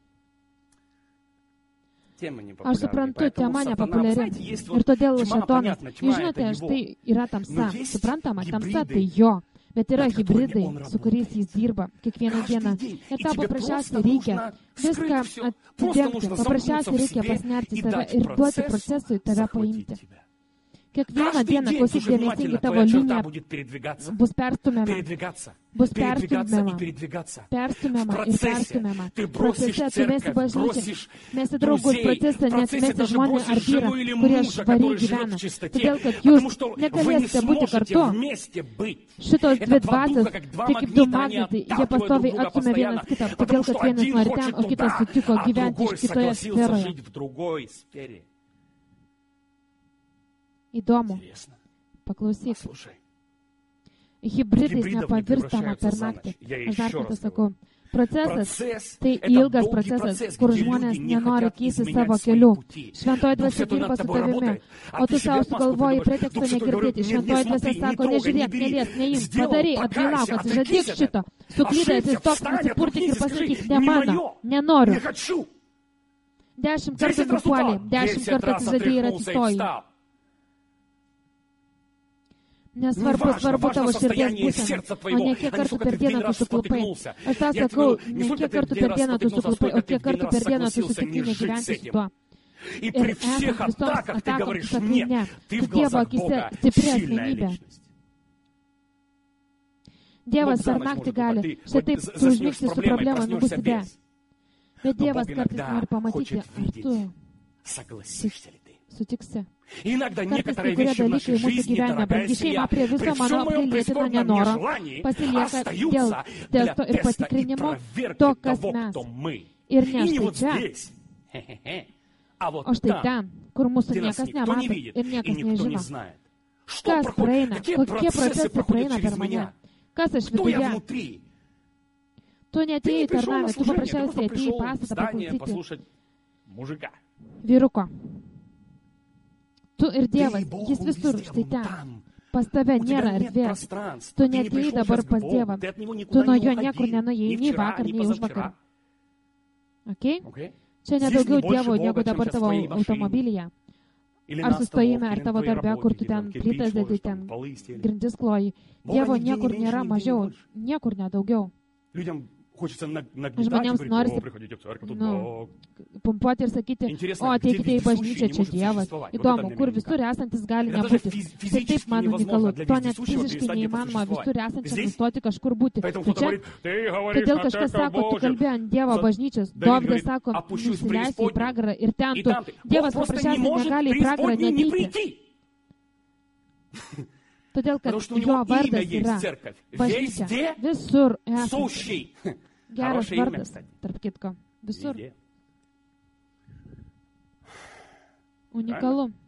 Aš suprantu, tema nepopuliari. Ir todėl šėtonas. Jūs žinote, štai yra tamsa. Suprantama, tamsa tai jo. Bet yra hibridai, su kuriais jis dirba kiekvieną dieną. Ir tau paprasčiausiai reikia viską atidengti, paprasčiausiai reikia pasnerti save ir duoti procesui tave paimti. Kiekvieną dieną klausyk dėmesingai tavo linija bus perstumiama, bus perstumiama, perstumiama ir perstumiama. Procese tu mesi bažnyčią, mesi draugus procese, nes mesi žmonę ar vyrą, kurie švariai gyvena. Todėl, kad jūs negalėsite būti kartu. Šitos dvi dvasios, tai kaip du magnetai, jie pastoviai atstumia vienas kitą, todėl, kad vienas nori ten, o kitas sutiko gyventi iš kitoje sferoje. Įdomu. Paklausyk. Hibridais nepavirstama per naktį. Aš dar kartą sakau. Procesas tai ilgas procesas, kur žmonės nenori keisti savo kelių. Šventoji dvasia dirba su tavimi, o tu savo sugalvoji preteksto negirdėti. Šventoji dvasia sako, nežiūrėk, nelies, neimk, padaryk, atgailauk, atsižadyk šito. Suklydai, atsistok, nusipurtik ir pasakyk, ne mano, nenoriu. Dešimt kartų nupuolį, dešimt kartų atsižadėjai ir atsistojai. Nesvarbu, svarbu tavo širdies būsena, o ne kiek kartų per dieną tu suklupai. Aš tau sakau, ne kiek kartų per dieną tu suklupai, o kiek kartų per dieną tu sutikti negyventi su tuo. Ir esant visoms atakoms, sakai ne, tu Dievo akise stipri asmenybė. Dievas per naktį gali, šitaip tu užmigsi su problema, nubusi be. Bet Dievas kartais nori pamatyti, ar tu sutiksi. Kartais kai kurie dalykai mūsų gyvenime, brangi šeima prie viso mano apgailėtino nenoro pasilieka dėl testo ir patikrinimo to, kas mes. Ir ne štai čia, o štai ten, kur mūsų niekas nemato ir niekas nežino. Kas praeina, kokie procesai praeina per mane, kas aš viduje. Tu neatėjai į tarnavę, tu paprasčiausiai atėjai į pastatą paklausyti vyruko. Tu ir Dievas, jis visur, štai ten. Pas tave nėra erdvės. Tu neatėjai dabar pas Dievą. Tu nuo jo niekur nenuėjai, nei vakar, nei už vakar. Okay? Čia nedaugiau Dievo, negu dabar tavo automobilyje. Ar sustojime, ar tavo darbe, kur tu ten plytas dėdi, ten grindis kloji. Dievo niekur nėra mažiau, niekur nedaugiau. žmonėms norisi nu, pumpuoti ir sakyti, o ateikite į bažnyčią, čia Dievas. Įdomu, kur visur esantis gali nebūti. Tai taip man unikalu. To net fiziškai neįmanoma visur esančiam nustoti kažkur būti. Čia, todėl kažkas sako, tu kalbėjai ant Dievo bažnyčios. Dovydas sako, nusileisi į pragarą ir ten tu. Dievas paprasčiausiai negali į pragarą neateiti. Todėl, kad jo vardas yra bažnyčia. Visur esantis. Geras vardas, tarp kitko. Visur. Унikalu.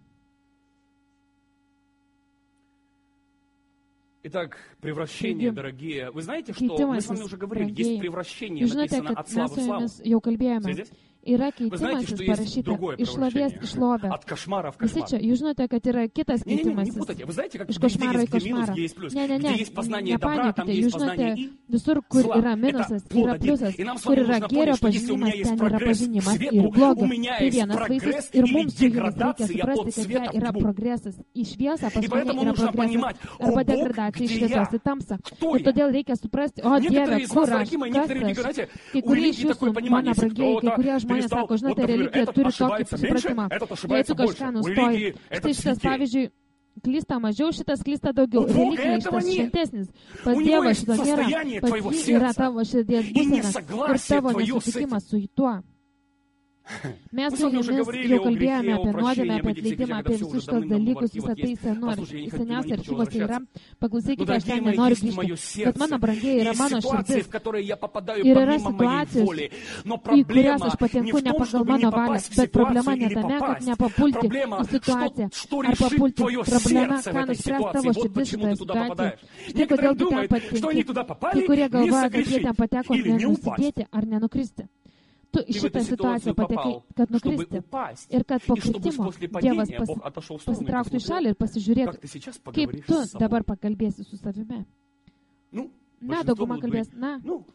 Итак, превращение, дорогие. Вы знаете, что мы с вами уже говорили, есть превращение, написано от славы в славу. Yra keitimasis parašyta iš šlovės į šlovę. Visi čia, jūs žinote, kad yra kitas keitimasis. Iš košmaro į košmarą. Ne, ne, ne, nepaniekite. Jūs žinote, visur, kur yra minusas, yra pliusas. Kur yra gėrio pažinimas, ten yra pažinimas ir blogio. Tai vienas vaisius ir mums su jumis reikia suprasti, kad čia yra progresas. Į šviesą pas mane yra progresas. Arba degradacija iš šviesos į tamsą. Ir todėl reikia suprasti, o Dieve, kur aš, kas aš. Kai kurie iš jūsų, mano brangieji, kai kurie žmonės Žmonės sako, žinote, religija turi tokį supratimą. Jei tu kažką nustoji, štai šitas, pavyzdžiui, klysta mažiau, šitas klysta daugiau. Religija šitas šventesnis. Pas Dievą šito nėra. Pas jį yra tavo širdies būsena ir tavo nesutikimas su tuo. Mes su jumis jau kalbėjome apie nuodėmę, apie atleidimą, apie visus šitos dalykus, visą tai senu ir seniausia archyvose yra. Paklausykite, aš ten nenoriu grįžti, bet mano brangieji yra mano širdis. Ir yra situacijos, į kurias aš patenku ne pagal mano valią, bet problema ne tame, kad nepapulti į situaciją, ar papulti problema, ką nuspręs tavo širdis šitoje situacijoje. Štai kodėl tu ten patenki. Kai kurie galvoja, kad jie ten pateko nenusidėti ar nenukristi. Tu į šitą situaciją patekai, kad nukristi ir kad po kritimo Dievas pas, pasitrauktų į šalį ir pasižiūrėtų, kaip tu dabar pakalbėsi su savimi. Na, dauguma kalbės, na,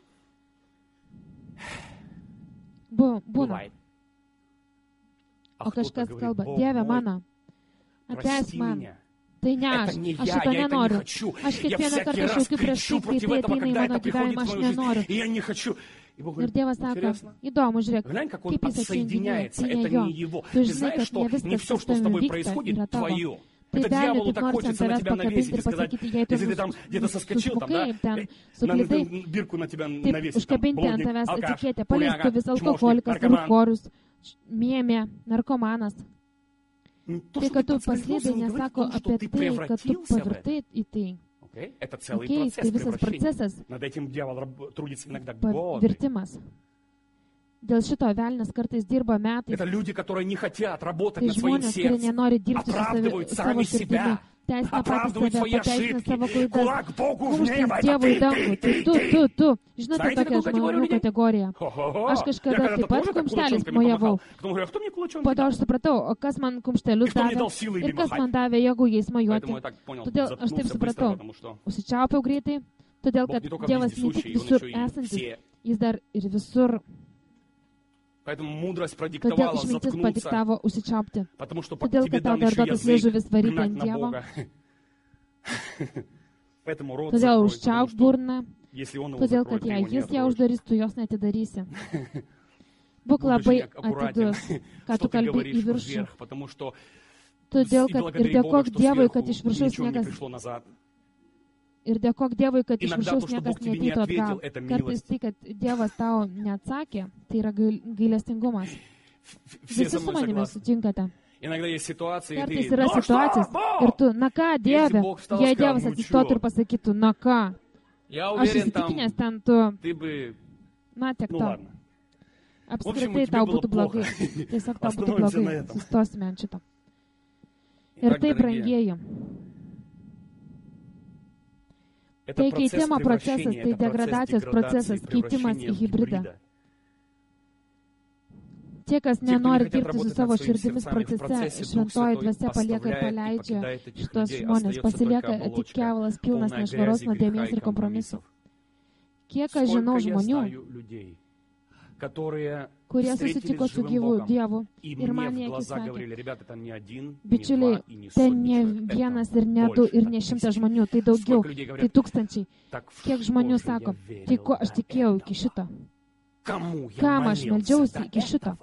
bu, būna. O kažkas kalba, Dieve mano, atleisk man. Tai ne aš, aš šito nenoriu. Aš kiekvieną kartą šaukiu prieš tai, kai tai ateina į mano gyvenimą, aš nenoriu. Ir Dievas sako, įdomu, žiūrėk, kaip jis atsijunginėja, tai ne jo. Tu žinai, kad ne viskas, kas tavimi vyksta, yra tavo. Tai gali tik nors ant tavęs pakabinti ir pasakyti, jei tu susmukai, ten suklydai, taip užkabinti ant tavęs etiketę, paleistuvis, alkoholikas, rūkorius, mėmė, narkomanas. Tai, kad tu paslydai, nesako apie tai, kad tu pavirtai į tai. Это целый okay, процесс превращения. Над этим дьявол трудится иногда годы. Dėl šito velnias kartais dirba metais. Это люди, которые не хотят работать tai над своим žmonės, сердцем, оправдывают сами себя, оправдывают свои ошибки, кулак Богу в небо, это ты, ты, tu, tu, tu. Žinote tokią žmonių kategoriją. Aš kažkada taip pat kumštelis mojavau. Po to aš supratau, kas man kumštelius davė ir kas man davė jėgų jais mojuoti. Todėl aš taip supratau. Užsičiaupiau greitai, todėl kad Dievas ne tik visur esantis, jis dar ir visur. Todėl išmintis padiktavo užsičiaupti. Todėl, kad tau dar duotas liežuvis varyti ant Dievo. Todėl užčiauk burną. Todėl, kad jei jis ją uždarys, tu jos neatidarysi. Būk labai atidus, ką tu kalbi į viršų. Todėl, kad ir dėkok Dievui, kad iš viršaus niekas... Ir dėkok Dievui, kad iš viršaus niekas neateitų atgal. Kartais tai, kad Dievas tau neatsakė, tai yra gailestingumas. Visi su manimi sutinkate. Kartais yra situacijos ir tu, na ką, Dieve, jei Dievas atsistotų ir pasakytų, na ką, aš įsitikinęs ten tu, na tiek to. Apskritai tau būtų blogai. Tiesiog tau būtų blogai. Sustosime ant šito. Ir tai, brangieji. Tai keitimo procesas, tai degradacijos procesas, keitimas į hybridą. Tie, kas nenori dirbti su savo širdimis procese, šventoji dvasia palieka ir paleidžia šitos žmonės, pasilieka tik kevalas pilnas nešvaros nuodėmės ir kompromisų. Kiek aš žinau žmonių, kurie susitiko su gyvu Dievu. Ir man jie sakė, bičiuliai, ten ne vienas ir ne du ir ne šimtas žmonių, tai daugiau, tai tūkstančiai. Kiek žmonių sako, tai ko aš tikėjau iki šito? Kam aš meldžiausi iki šito?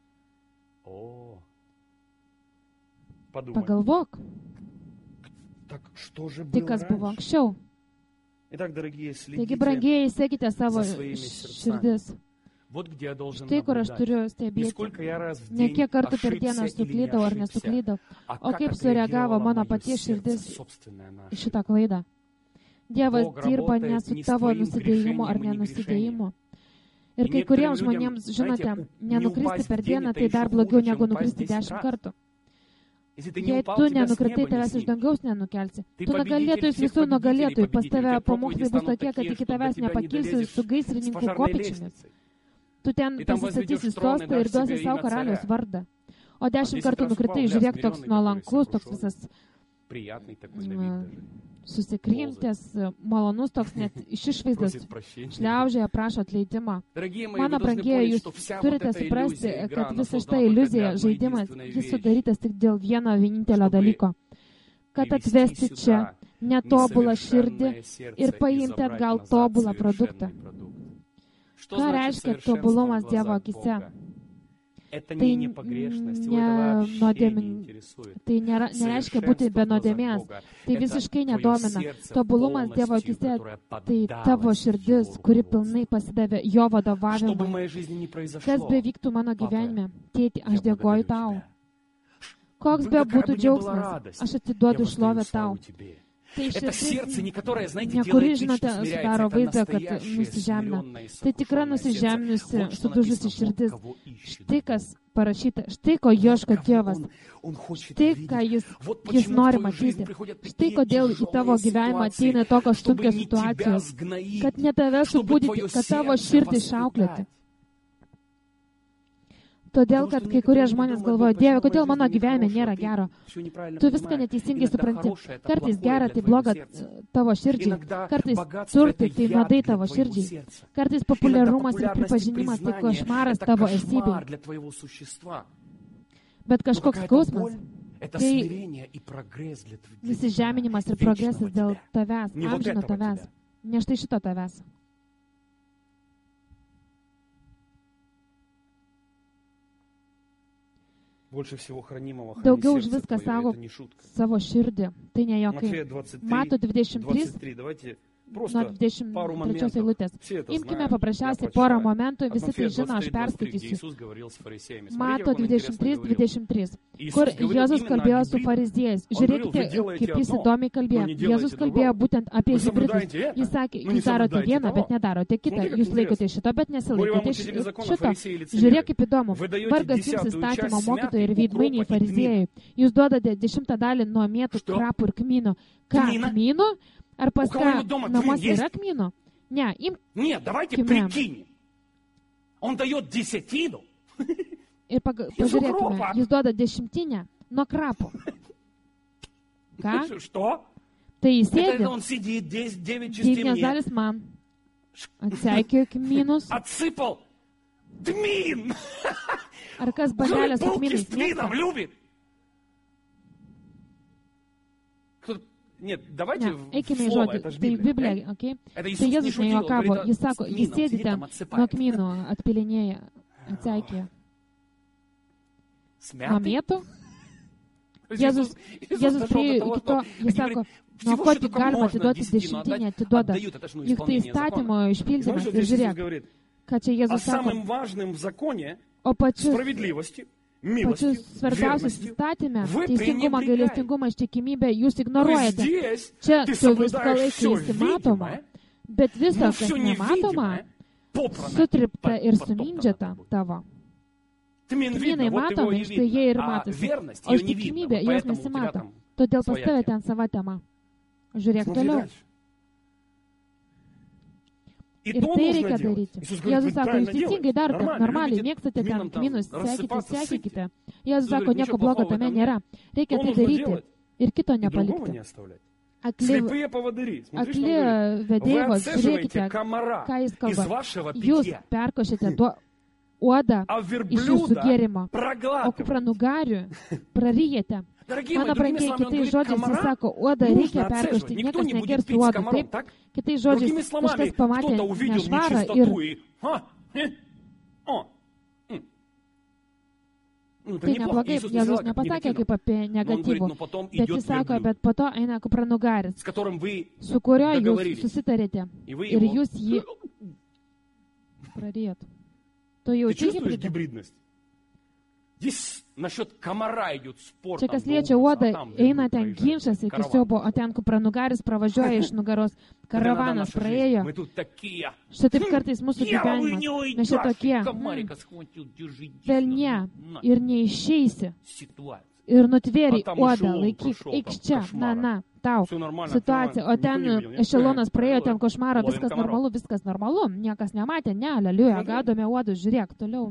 Pagalvok. Tai kas buvo anksčiau? Taigi, brangieji, sekite savo širdis. Štai, kur aš turiu stebėti. Ne kiek kartų per dieną aš suklydau ar nesuklydau, o kaip sureagavo mano paties širdis į šitą klaidą. Dievas dirba ne su tavo nusidėjimu ar nenusidėjimu. Ir kai kuriems žmonėms, žinote, nenukristi per dieną, tai dar blogiau negu nukristi dešimt kartų. Jei tu nenukritai, tavęs iš dangaus nenukelsi. Tu nugalėtojus visų nugalėtojų, pas tave pamokslai bus tokie, kad iki tavęs nepakilsi su gaisrininkų kopėčiomis. Tu ten pasistatysi sostą ir duosi savo karaliaus vardą. O dešimt kartų nukritai, žiūrėk, toks nuolankus, toks visas susikrimtęs, malonus, toks net iš išvaizdos, šliaužėje prašo atleidimą. Mano brangieji, jūs turite suprasti, kad visa šita iliuzija, žaidimas, jis sudarytas tik dėl vieno vienintelio dalyko. Kad atvesti čia netobulą širdį ir paimti atgal tobulą produktą. Ką reiškia tobulumas Dievo akise? Tai, ne nuodėmin, tai nėra, nereiškia būti be nuodėmės. Tai visiškai nedomina. Tobulumas Dievo akise tai tavo širdis, kuri pilnai pasidavė jo vadovavimui. Kas bevyktų mano gyvenime, tėti, aš dėkoju tau. Koks be būtų džiaugsmas, aš atiduodu šlovę tau. Tai širdis, nekuri, žinote, sudaro vaizdą, kad nusižemina. Tai tikra nusižeminusi, sudužusi širdis. Štai kas parašyta, štai ko ieško Dievas. Štai ką jis, jis nori matyti. Štai kodėl į tavo gyvenimą ateina tokios sunkios situacijos, kad ne tave subūdyti, kad tavo širdį išauklėti. Todėl, kad kai kurie žmonės galvoja, Dieve, kodėl mano gyvenime nėra gero? Tu viską neteisingai supranti. Kartais gera, tai bloga tavo širdžiai. Kartais turtai, tai nuodai tavo širdžiai. Kartais populiarumas ir pripažinimas, tai košmaras tavo esybei. Bet kažkoks skausmas, tai nusižeminimas ir progresas dėl tavęs, amžino tavęs. Ne štai šito tavęs. Daugiau už viską savo, savo širdį. Tai ne jokai. Mato dvidešimt trys, nuo dvidešimt trečios eilutės. Imkime paprasčiausiai porą momentų, visi tai žino, aš perskaitysiu. Mato dvidešimt trys, dvidešimt trys, kur Jėzus kalbėjo su fariziejais. Žiūrėkite, kaip jis įdomiai kalbėjo. Jėzus kalbėjo būtent apie hibridus. Jis sakė, jūs darote vieną, bet nedarote kitą. Jūs laikote šito, bet nesilaikote šito. Žiūrėk, kaip įdomu. Vargas jums įstatymo mokytojai ir veidmainiai fariziejai. Jūs duodate dešimtą dalį nuo mėtų, krapų ir kmynų. Ką, kmynų? Ar pas ką namuose yra kmynų? Ne, imkime. Ir pažiūrėkime, jis duoda dešimtinę nuo krapų. Ką? Tai jis sėdi, devynios dalis man. Atseikėjo kmynus. Ar kas bandelės su kmynais mėgsta? Нет, давайте ne, eikime į žodį, tai Biblija, okay? Tai Jėzus nejuokavo, jis sako, jis sėdi ten nuo kmynų atpilinėja, atseikėja. Nuo mėtų? Jėzus, Jėzus priejo iki to, jis sako, nuo ko tik galima atiduoti dešimtinę, atiduoda. Juk tai įstatymo išpildymas ir žiūrėk, ką čia Jėzus sako. O pačius Pačius svarbiausius įstatymę, teisingumą, gailestingumą, ištikimybę, jūs ignoruojate. Čia su viską laikai įsimatoma, bet viso, kas nematoma, sutripta ir sumindžiata tavo. Kmynai matomi, štai jie ir matosi, o ištikimybė jos nesimato. Todėl pas tave ten sava tema. Žiūrėk toliau. Ir tai reikia daryti. Jėzus sako, jūs teisingai darote, normaliai mėgstate ten kmynus, sekite, sekite. Jėzus sako, nieko blogo tame nėra. Reikia tai daryti ir kito nepalikti. Akli, akli vedėjos, žiūrėkite, ką jis kalba. Jūs perkošite tuo uodą iš jūsų gėrimo, o kupranugarių praryjate. Mano brangiai, kitais žodžiais jis sako, uodą reikia perkošti, niekas negers uodą. Taip, kitais žodžiais kažkas pamatė nešvarą ir... Tai neblogai, Jėzus nepasakė kaip apie negatyvų, bet jis sako, bet po to eina kupranugaris, su kuriuo jūs susitarėte ir jūs jį prarijot. Tu jauti hibridą? Čia kas liečia uodą, eina ten ginčas iki siaubo, o ten kupranugaris pravažiuoja iš nugaros, karavanas praėjo. Šitaip kartais mūsų gyvenimas, mes šitokie velnie ir neišeisi. Ir nutvėri uodą, laikyk, eik čia, na, na, tau, situacija. O ten ešelonas praėjo, ten košmaro, viskas normalu, viskas normalu, niekas nematė, ne, aleliuja, gadome uodus, žiūrėk, toliau.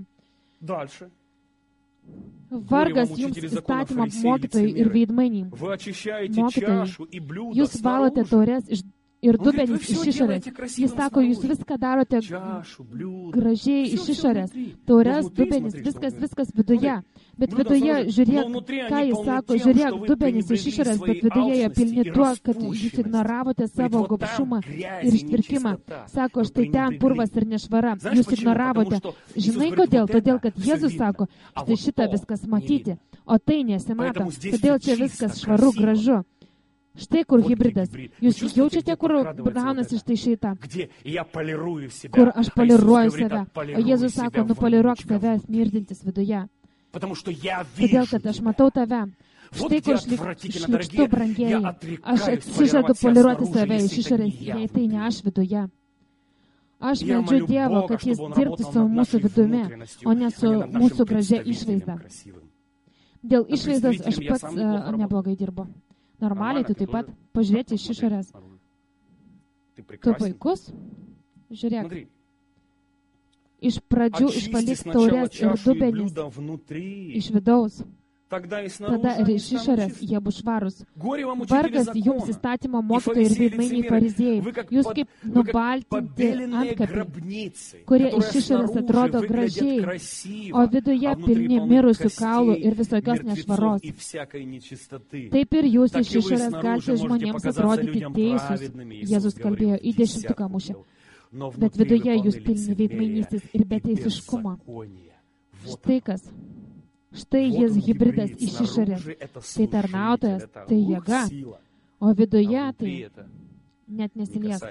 Vargas jums įstatymo mokytojai ir veidmainiai. Mokytojai, jūs valote taures ir dubenis iš išorės. Jis sako, jūs viską darote gražiai iš išorės. Taures, dubenis, viskas, viskas viduje. Bet viduje, žiūrėk, ką jis sako, žiūrėk, dubenis iš išorės, bet viduje jie pilni tuo, kad jūs ignoravote savo gobšumą ir ištvirkimą. Sako, štai ten purvas ir nešvara. Jūs ignoravote. Žinai kodėl? Todėl, kad Jėzus sako, štai šitą viskas matyti, o tai nesimato. Todėl čia viskas švaru, gražu. Štai kur hibridas. Jūs jaučiate, kur gaunasi štai šitą? Kur aš poliruoju save. O Jėzus sako, nupoliruok save, smirdintis viduje. Todėl, kad aš matau tave. Štai kur šlikštu, brangieji. Aš atsižadu poliruoti save iš išorės, jei tai ne aš viduje. Aš meldžiu Dievo, kad jis dirbtų su mūsų vidumi, o ne su mūsų gražia išvaizda. Dėl išvaizdos aš pats uh, neblogai dirbu. Normaliai, tu taip pat pažiūrėti iš išorės. Tu puikus? Žiūrėk. Iš pradžių išpalik taurės ir dubenys iš vidaus. Tada ir iš išorės jie bus švarus. Vargas jums įstatymo mokytojai ir veidmainiai fariziejai. Jūs kaip nubaltinti antkapiai, kurie iš išorės atrodo gražiai, o viduje pilni mirusių kaulų ir visokios nešvaros. Taip ir jūs iš išorės galite žmonėms atrodyti teisūs. Jėzus kalbėjo, į dešimtuką mušę. Bet viduje jūs pilni veidmainystės ir beteisiškumo. Štai kas. Štai jis hibridas iš išorės. Tai tarnautojas, tai jėga, o viduje tai net nesilies.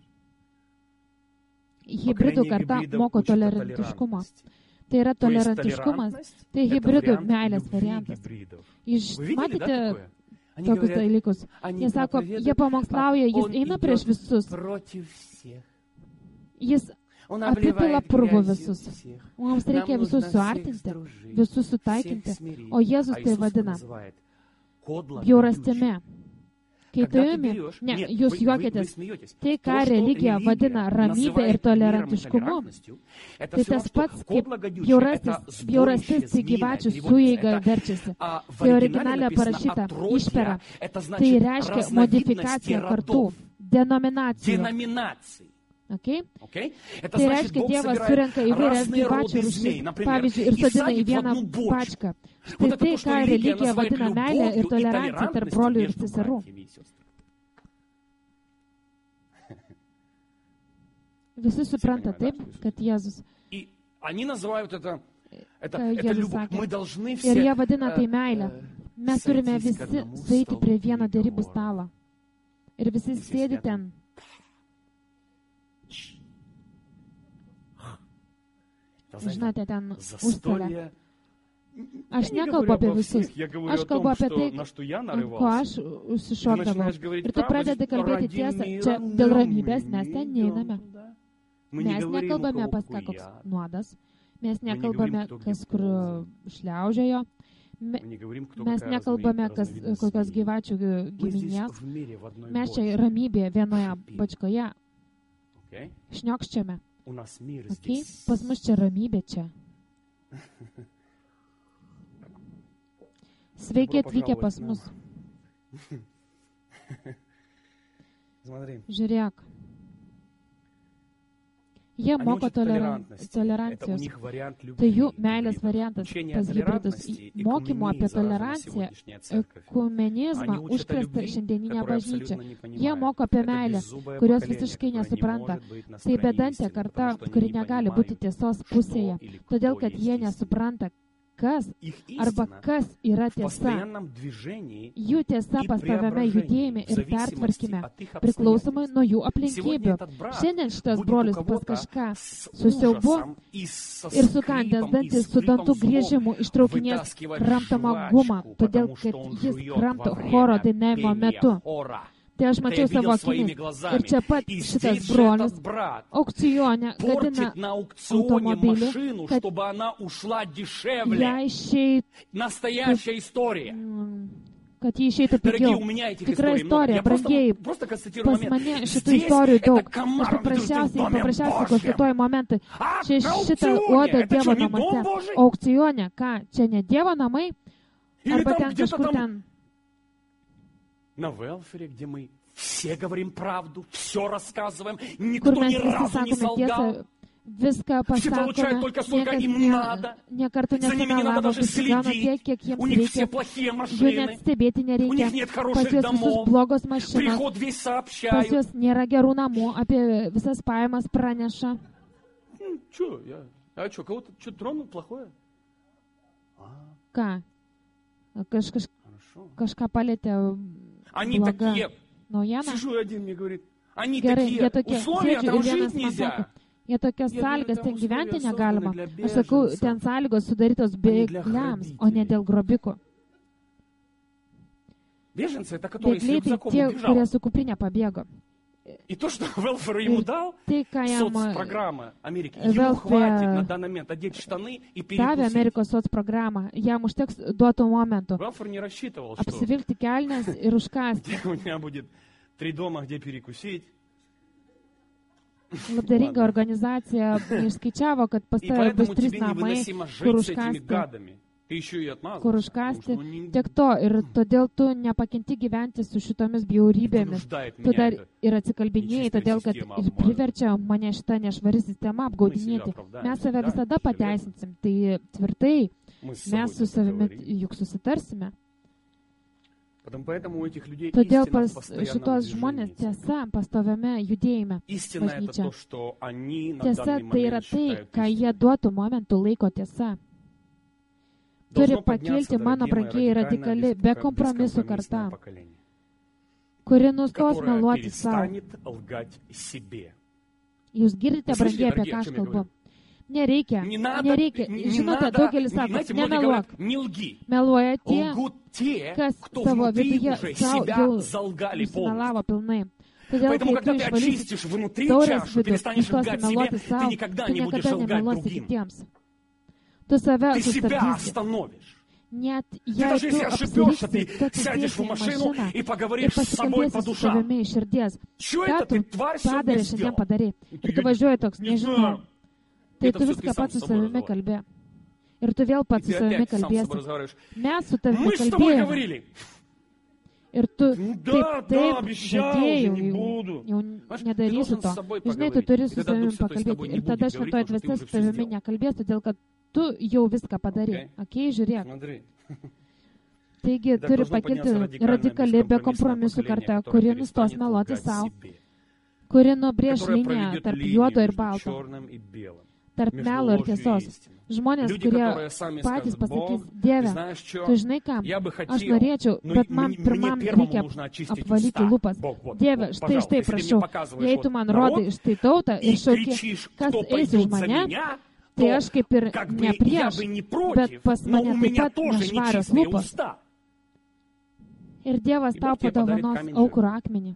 Hibridų karta moko tolerantiškumo. Tai yra tolerantiškumas, tai hibridų meilės variantas. Iš, matėte tokius dalykus? Jie sako, jie pamokslauja, jis eina prieš visus. Jis apipila purvo visus. Mums reikia visus suartinti, visus sutaikinti. O Jėzus tai vadina bjaurastimi. Kai tu imi, ne, jūs juokėtės, tai ką religija vadina ramybė ir tolerantiškumu, tai tas pats kaip bjaurastis, bjaurastis tai gyvačių sueiga verčiasi. Tai originalė parašyta išpera, tai reiškia modifikacija kartų, denominacija. Okay? Okay. Tai reiškia, Dievas surenka įvairias gyvačių rūšis, pavyzdžiui, ir sodina į vieną pačką. Štai tai, ką religija vadina meilė ir tolerancija tarp brolių ir seserų. Visi supranta taip, kad Jėzus, Jėzus sakė, ir jie vadina tai meilę. Mes turime visi sueiti prie vieno derybų stalo. Ir visi sėdi ten. Žinote, ten užstalę. Aš nekalbu apie visus. Aš kalbu apie tai, ko aš užsišokdavau. Ir tu pradedi kalbėti tiesą. Čia dėl ramybės mes ten neiname. Mes nekalbame pas ką koks nuodas. Mes nekalbame, kas kur šliaužiojo. Mes nekalbame, kas, kokios gyvačių giminės. Mes čia ramybėje vienoje bačkoje šniokščiame. Okay? Pas mus čia ramybė čia. Sveiki atvykę pas mus. Žiūrėk. Jie moko toleran, tolerancijos. Tai jų meilės variantas, tas hibridus. Mokymo apie toleranciją, ekumenizmą užkrėsta šiandieninė bažnyčia. Jie moko apie meilę, kurios visiškai nesupranta. Tai bedantė karta, kuri negali būti tiesos pusėje, todėl kad jie nesupranta, kas arba kas yra tiesa. Jų tiesa pastoviame judėjime ir pertvarkyme, priklausomai nuo jų aplinkybių. Šiandien šitas brolis pas kažką su siaubu ir sukandęs dantis su dantų griežimu ištraukinės kramtomą gumą, todėl kad jis kramto choro dainavimo metu. Tai aš mačiau savo akimis. Ir čia pat šitas brolis aukcione gadina automobilį, kad ją išeitų, kad jį išeitų pigiau. Tikra istorija, brangieji. Pas mane šitų istorijų daug. Aš paprasčiausiai, paprasčiausiai konstatuoju momentai. Čia šitą uodą Dievo namuose. Aukcione, ką, čia ne Dievo namai? Arba ten kažkur ten... На велфере, где мы все говорим правду, все рассказываем, никто ни разу не солгал. Viską pasakome, niekas niekartų nesumelavo, visi gauna tiek, kiek jiems reikia. Jų net stebėti nereikia. Pas juos visus blogos mašinos. Pas juos nėra gerų namų, apie visas pajamas praneša. Ką? Kažkas kažką palėtė bloga naujiena. Gerai, jie tokie, sėdžiu ir vienas man sako, jie tokias sąlygas ten gyventi negalima. Aš sakau, ten sąlygos sudarytos bėgliams, o ne dėl grobikų. Bėgliai tai tie, kurie su kuprinė pabėgo. И то, что Велфер ему дал, соцпрограмма Америки, ему хватит на данный момент одеть штаны и перекусить. Davė Amerikos soцпрограмма, jam užteks duotų momentų. Велфер не рассчитывал, что apsivilkti kelnes ir užkąsti. У меня будет три дома, где перекусить. Labdaringa organizacija išskaičiavo, kad pas tave bus trys namai, kur užkąsti. kur užkasti, tiek to, ir todėl tu nepakenti gyventi su šitomis bjaurybėmis. Tu dar ir atsikalbinėjai, todėl kad ir priverčia mane šitą nešvari sistema apgaudinėti. Mes save visada pateisinsim, tai tvirtai mes su savimi juk susitarsime. Todėl pas šitos žmonės tiesa pastoviame judėjime bažnyčia. Tiesa tai yra tai, ką jie duotų momentų laiko tiesa. Turi pakilti mano brangieji radikali, be kompromisų karta, kuri nustos meluoti savo. Jūs girdite, brangieji, apie ką aš kalbu? Nereikia, nereikia. Žinote, daugelis sako, nemeluok. Meluoja tie, kas savo viduje savo jau išsimelavo pilnai. Todėl, kai tu išvalysi taurės vidų, nustosi meluoti savo, tu niekada nemeluosi kitiems. Tu save sustabdysi. Net jei tu apsiriksi, tu atsisėsi į mašiną ir pasikalbėsi su savimi iš širdies. Ką tu padarė šiandien padarė? Ir tu važiuoji toks, nežinau. Tai tu viską pats su savimi kalbė. Ir tu vėl pats su savimi kalbėsi. Mes su tavimi kalbėjome. Ir tu taip, taip, žadėjau, jau, jau nedarysiu to. Žinai, tu turi su savimi pakalbėti. Ir tada šventoji dvasia su savimi nekalbės, todėl kad tu jau viską padarė. Okei, žiūrėk. Taigi turi pakilti radikali be kompromisų karta, kuri nustos meluoti savo, kuri nubrėž liniją tarp juodo ir balto, tarp melo ir tiesos. Žmonės, kurie patys pasakys, Dieve, tu žinai ką, aš norėčiau, bet man pirmam reikia apvalyti lūpas. Dieve, štai, štai, prašau, jei tu man rodai štai tautą ir šauki, kas eis už mane, tai aš kaip ir ne prieš, bet pas mane taip pat nešvarios lūpos. Ir Dievas tau padovanos aukuro akmenį.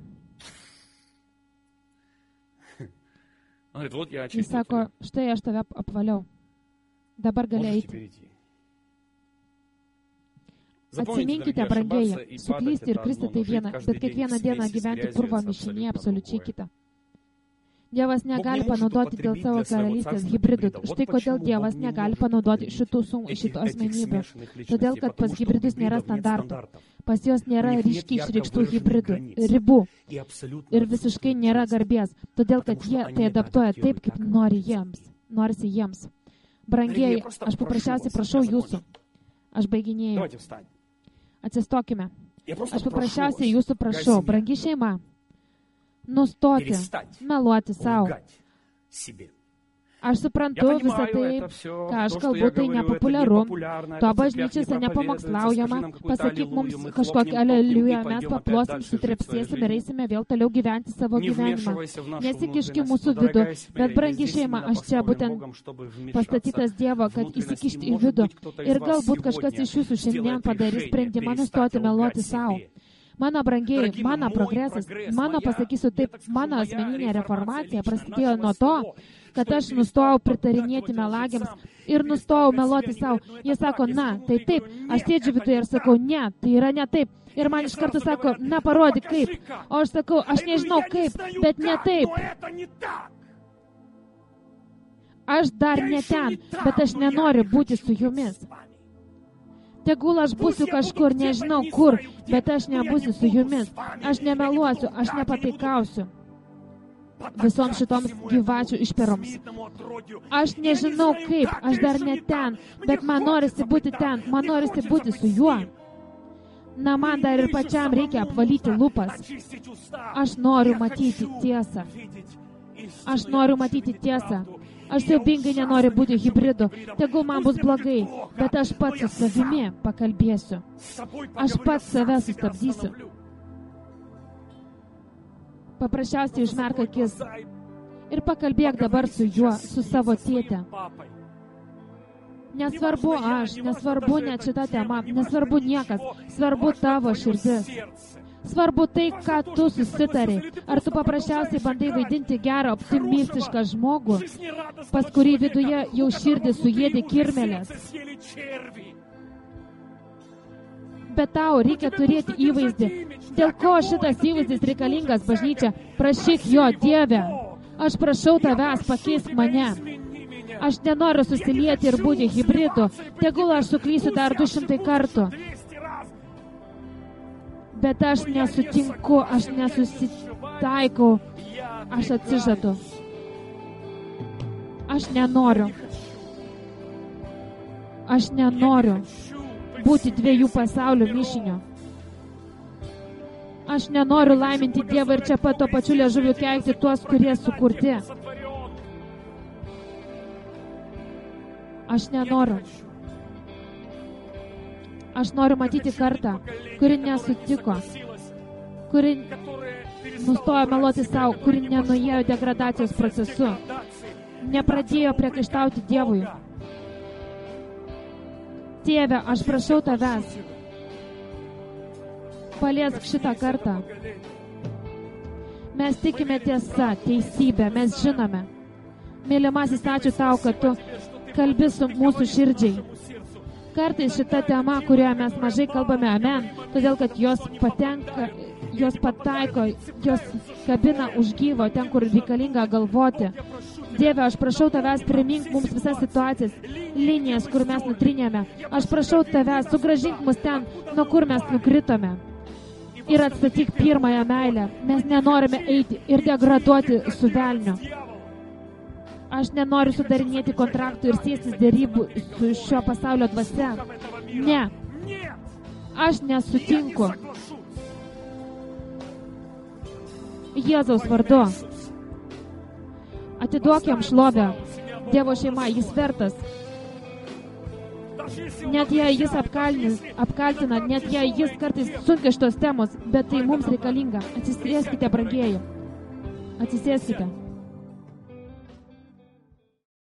Jis sako, štai aš tave apvaliau. Dabar gali eiti. Atsiminkite, brangieji, suklysti ir kristi tai viena, bet kiekvieną dieną gyventi purvo mišinėje absoliučiai kita. Dievas negali panaudoti dėl savo karalystės hibridų. Štai kodėl Dievas negali panaudoti šitų, šitų asmenybių. Todėl, kad pas hibridus nėra standartų. Pas juos nėra ryškiai išreikštų hibridų, ribų. Ir visiškai nėra garbės. Todėl, kad jie tai adaptuoja taip, kaip nori jiems. Norisi jiems. Brangieji, aš paprasčiausiai prašau jūsų. Aš baiginėjau. Atsistokime. Aš paprasčiausiai jūsų prašau, brangi šeima, nustoti meluoti savo. Aš suprantu visą tai, ką aš kalbu, tai nepopuliaru. To bažnyčiose nepamokslaujama. Pasakyk mums kažkokį aleliują, mes paplosim, sutrepsėsim ir eisime vėl toliau gyventi savo gyvenimą. Nesikiški mūsų vidų, bet brangi šeima, aš čia būtent pastatytas Dievo, kad įsikišti į vidų. Ir galbūt kažkas iš jūsų šiandien padarys sprendimą nustoti meluoti savo. Mano brangiai, mano progresas, mano, pasakysiu taip, mano asmeninė reformacija prasidėjo nuo to, kad aš nustojau pritarinėti melagiams ir nustojau meluoti savo. Jie sako, na, tai taip, aš sėdžiu viduje ir sakau, ne, tai yra ne taip. Ir man iš karto sako, na, parodyk kaip. O aš sakau, aš nežinau kaip, bet ne taip. Aš dar ne ten, bet aš nenoriu būti su jumis. Tegul aš būsiu kažkur, nežinau kur, bet aš nebūsiu su jumis. Aš nemeluosiu, aš nepataikausiu visoms šitoms gyvačių išperoms. Aš nežinau kaip, aš dar ne ten, bet man norisi būti ten, man norisi būti su juo. Na, man dar ir pačiam reikia apvalyti lūpas. Aš noriu matyti tiesą. Aš noriu matyti tiesą. Aš siaubingai nenoriu būti hibridu. Tegul man bus blogai, bet aš pats su savimi pakalbėsiu. Aš pats save sustabdysiu. Paprasčiausiai užmerk akis ir pakalbėk dabar su juo, su savo tėte. Nesvarbu aš, nesvarbu net šita tema, nesvarbu niekas, svarbu tavo širdis. Svarbu tai, ką tu susitari. Ar tu paprasčiausiai bandai vaidinti gerą, optimistišką žmogų, pas kurį viduje jau širdį suėdė kirmelės. Bet tau reikia turėti įvaizdį. Dėl ko šitas įvaizdis reikalingas, bažnyčia? Prašyk jo, Dieve. Aš prašau tavęs, pakeisk mane. Aš nenoriu susilieti ir būti hibridu. Tegul aš suklysiu dar du šimtai kartų. Bet aš nesutinku, aš nesusitaikau, aš atsižadu. Aš nenoriu. Aš nenoriu būti dviejų pasaulių mišinio. Aš nenoriu laiminti Dievą ir čia pat to pačiu liežuviu keikti tuos, kurie sukurti. Aš nenoriu. Aš noriu matyti kartą, kuri nesutiko, kuri nustojo meluoti savo, kuri nenuėjo degradacijos procesu, nepradėjo priekaištauti Dievui. Tėve, aš prašau tavęs, paliesk šitą kartą. Mes tikime tiesą, teisybę, mes žinome. Mylimasis, ačiū tau, kad tu kalbi su mūsų širdžiai. Kartais šita tema, kurioje mes mažai kalbame, amen, todėl kad jos patenka, jos pataiko, jos kabina už gyvo, ten, kur reikalinga galvoti. Dieve, aš prašau tavęs, primink mums visas situacijas, linijas, kur mes nutrinėme. Aš prašau tavęs, sugrąžink mus ten, nuo kur mes nukritome. Ir atstatyk pirmąją meilę. Mes nenorime eiti ir degraduoti su velniu. Aš nenoriu sudarinėti kontraktų ir sėstis dėrybų su šio pasaulio dvasia. Ne. Aš nesutinku. Jėzaus vardu. Atiduok jam šlovę. Dievo šeima, jis vertas. Net jei jis apkaltina, net jei jis kartais sunkia šitos temos, bet tai mums reikalinga. Atsisėskite, brangieji. Atsisėskite.